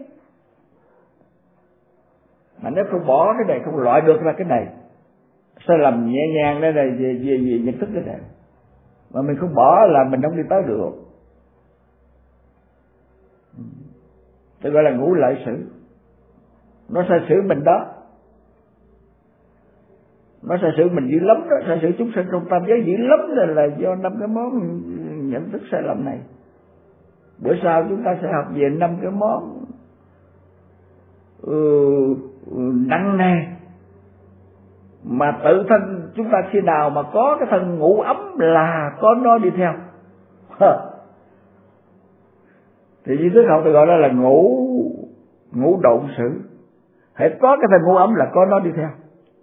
Mà nếu không bỏ cái này, không loại được ra cái này, sai lầm nhẹ nhàng đây là về, về, về nhận thức cái này, mà mình không bỏ là mình không đi tới được. Tôi gọi là ngũ lợi sử. Nó sai sử mình đó, nó sai sử mình dữ lắm đó, sai sử chúng sinh trong tam giới dữ lắm, là, là do năm cái món nhận thức sai lầm này. Bữa sau chúng ta sẽ học về năm cái món ừ, nặng nề mà tự thân chúng ta khi nào mà có cái thân ngủ ấm là có nó đi theo. Thì như thức học tôi gọi đó là ngũ ngũ độn sử. Hãy có cái thân ngủ ấm là có nó đi theo.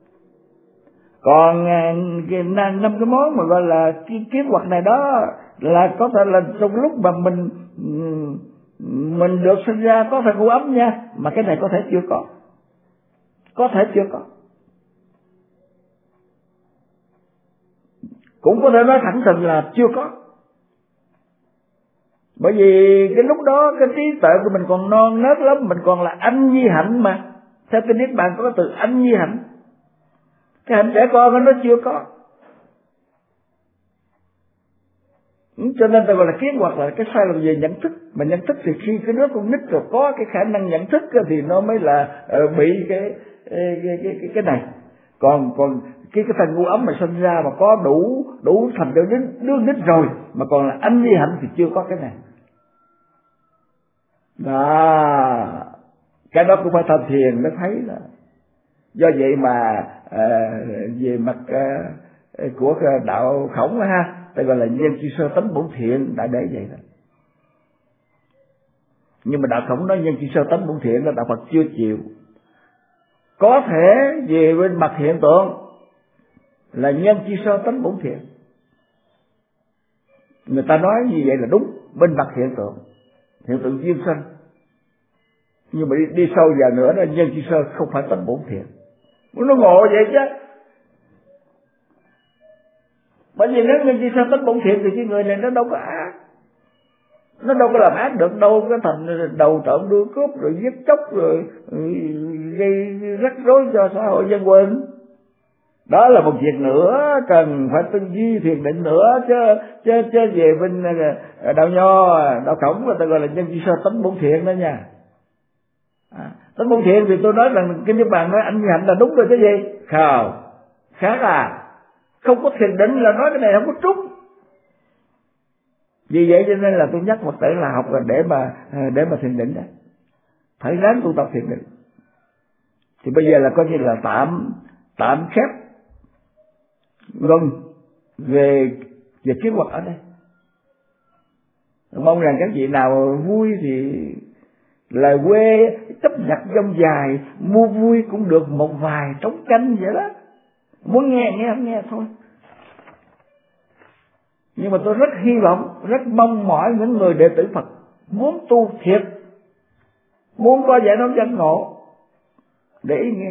Còn cái năm cái món mà gọi là kiến kiến hoặc này đó là có thể là trong lúc mà mình mình được sinh ra có thể ngủ ấm nha, mà cái này có thể chưa có, có thể chưa có, cũng có thể nói thẳng thừng là chưa có. Bởi vì cái lúc đó cái trí tuệ của mình còn non nớt lắm, mình còn là anh nhi hạnh mà. Theo cái Niết Bàn có từ anh nhi hạnh, cái hạnh trẻ con nó chưa có. Cho nên ta gọi là kiến hoặc là cái sai lầm về nhận thức. Mà nhận thức thì khi cái đứa con nít rồi có cái khả năng nhận thức thì nó mới là bị cái cái cái cái, cái này. Còn còn cái cái thành ngu ấm mà sinh ra mà có đủ đủ thành cho đứa, đứa nít rồi mà còn là anh nhi hạnh thì chưa có cái này. Đó, cái đó cũng phải tham thiền mới thấy là. Do vậy mà à, về mặt à, của đạo Khổng ha, ta gọi là nhân chi sơ tánh bổn thiện, đã để vậy đó. Nhưng mà đạo Khổng nói nhân chi sơ tánh bổn thiện là đạo Phật chưa chịu. Có thể về bên mặt hiện tượng là nhân chi sơ tánh bổn thiện, người ta nói như vậy là đúng bên mặt hiện tượng, hiện tượng duyên sanh. Nhưng mà đi, đi sâu vào nữa là nhân chi sơ không phải tánh bổn thiện. Nó ngộ vậy chứ. Bởi vì nếu nhân chi sơ tánh bổn thiện thì cái người này nó đâu có ác, nó đâu có làm ác được đâu, cái thành đầu trộm đưa cướp rồi giết chóc rồi gây rắc rối cho xã hội dân quân. Đó là một việc nữa, cần phải tư duy thiền định nữa chứ chứ chứ về bên đạo Nho, đạo Khổng là ta gọi là nhân chi sơ tánh bổn thiện đó nha. À, tánh bổn thiện thì tôi nói rằng cái Niết Bàn nói anh hạnh là đúng rồi cái gì? Không, khác à. Không có thiền định là nói cái này không có trúng. Vì vậy cho nên là tôi nhắc Phật tử là học là để mà để mà thiền định đó, phải ráng tu tập thiền định. Thì bây giờ là coi như là tạm tạm khép vâng về về kế hoạch ở đây. Mong rằng các vị nào vui thì lời quê chấp nhặt dông dài, mua vui cũng được một vài trống canh vậy đó. Muốn nghe nghe không nghe thôi. Nhưng mà tôi rất hy vọng, rất mong mỏi những người đệ tử Phật muốn tu thiệt, muốn có giải thoát giác ngộ để ý nghe.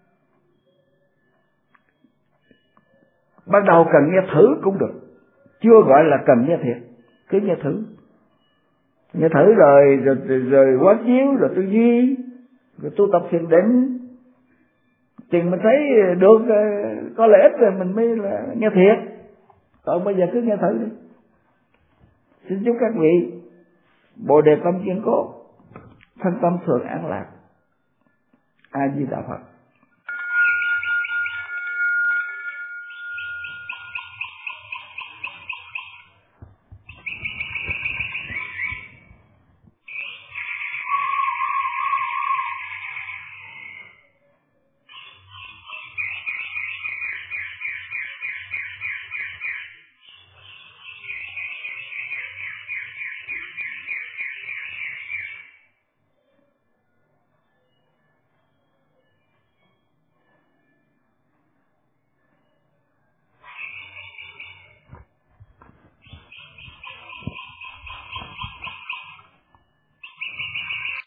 Ban đầu cần nghe thử cũng được, chưa gọi là cần nghe thiệt, cứ nghe thử. Nghe thử rồi rồi, rồi, rồi quán chiếu, rồi tư duy, rồi tu tập thiền định. Chừng mình thấy được có lợi ích rồi mình mới là nghe thiệt. Còn bây giờ cứ nghe thử đi. Xin chúc các vị Bồ đề tâm kiên cố, thân tâm thường an lạc. A Di Đà Phật.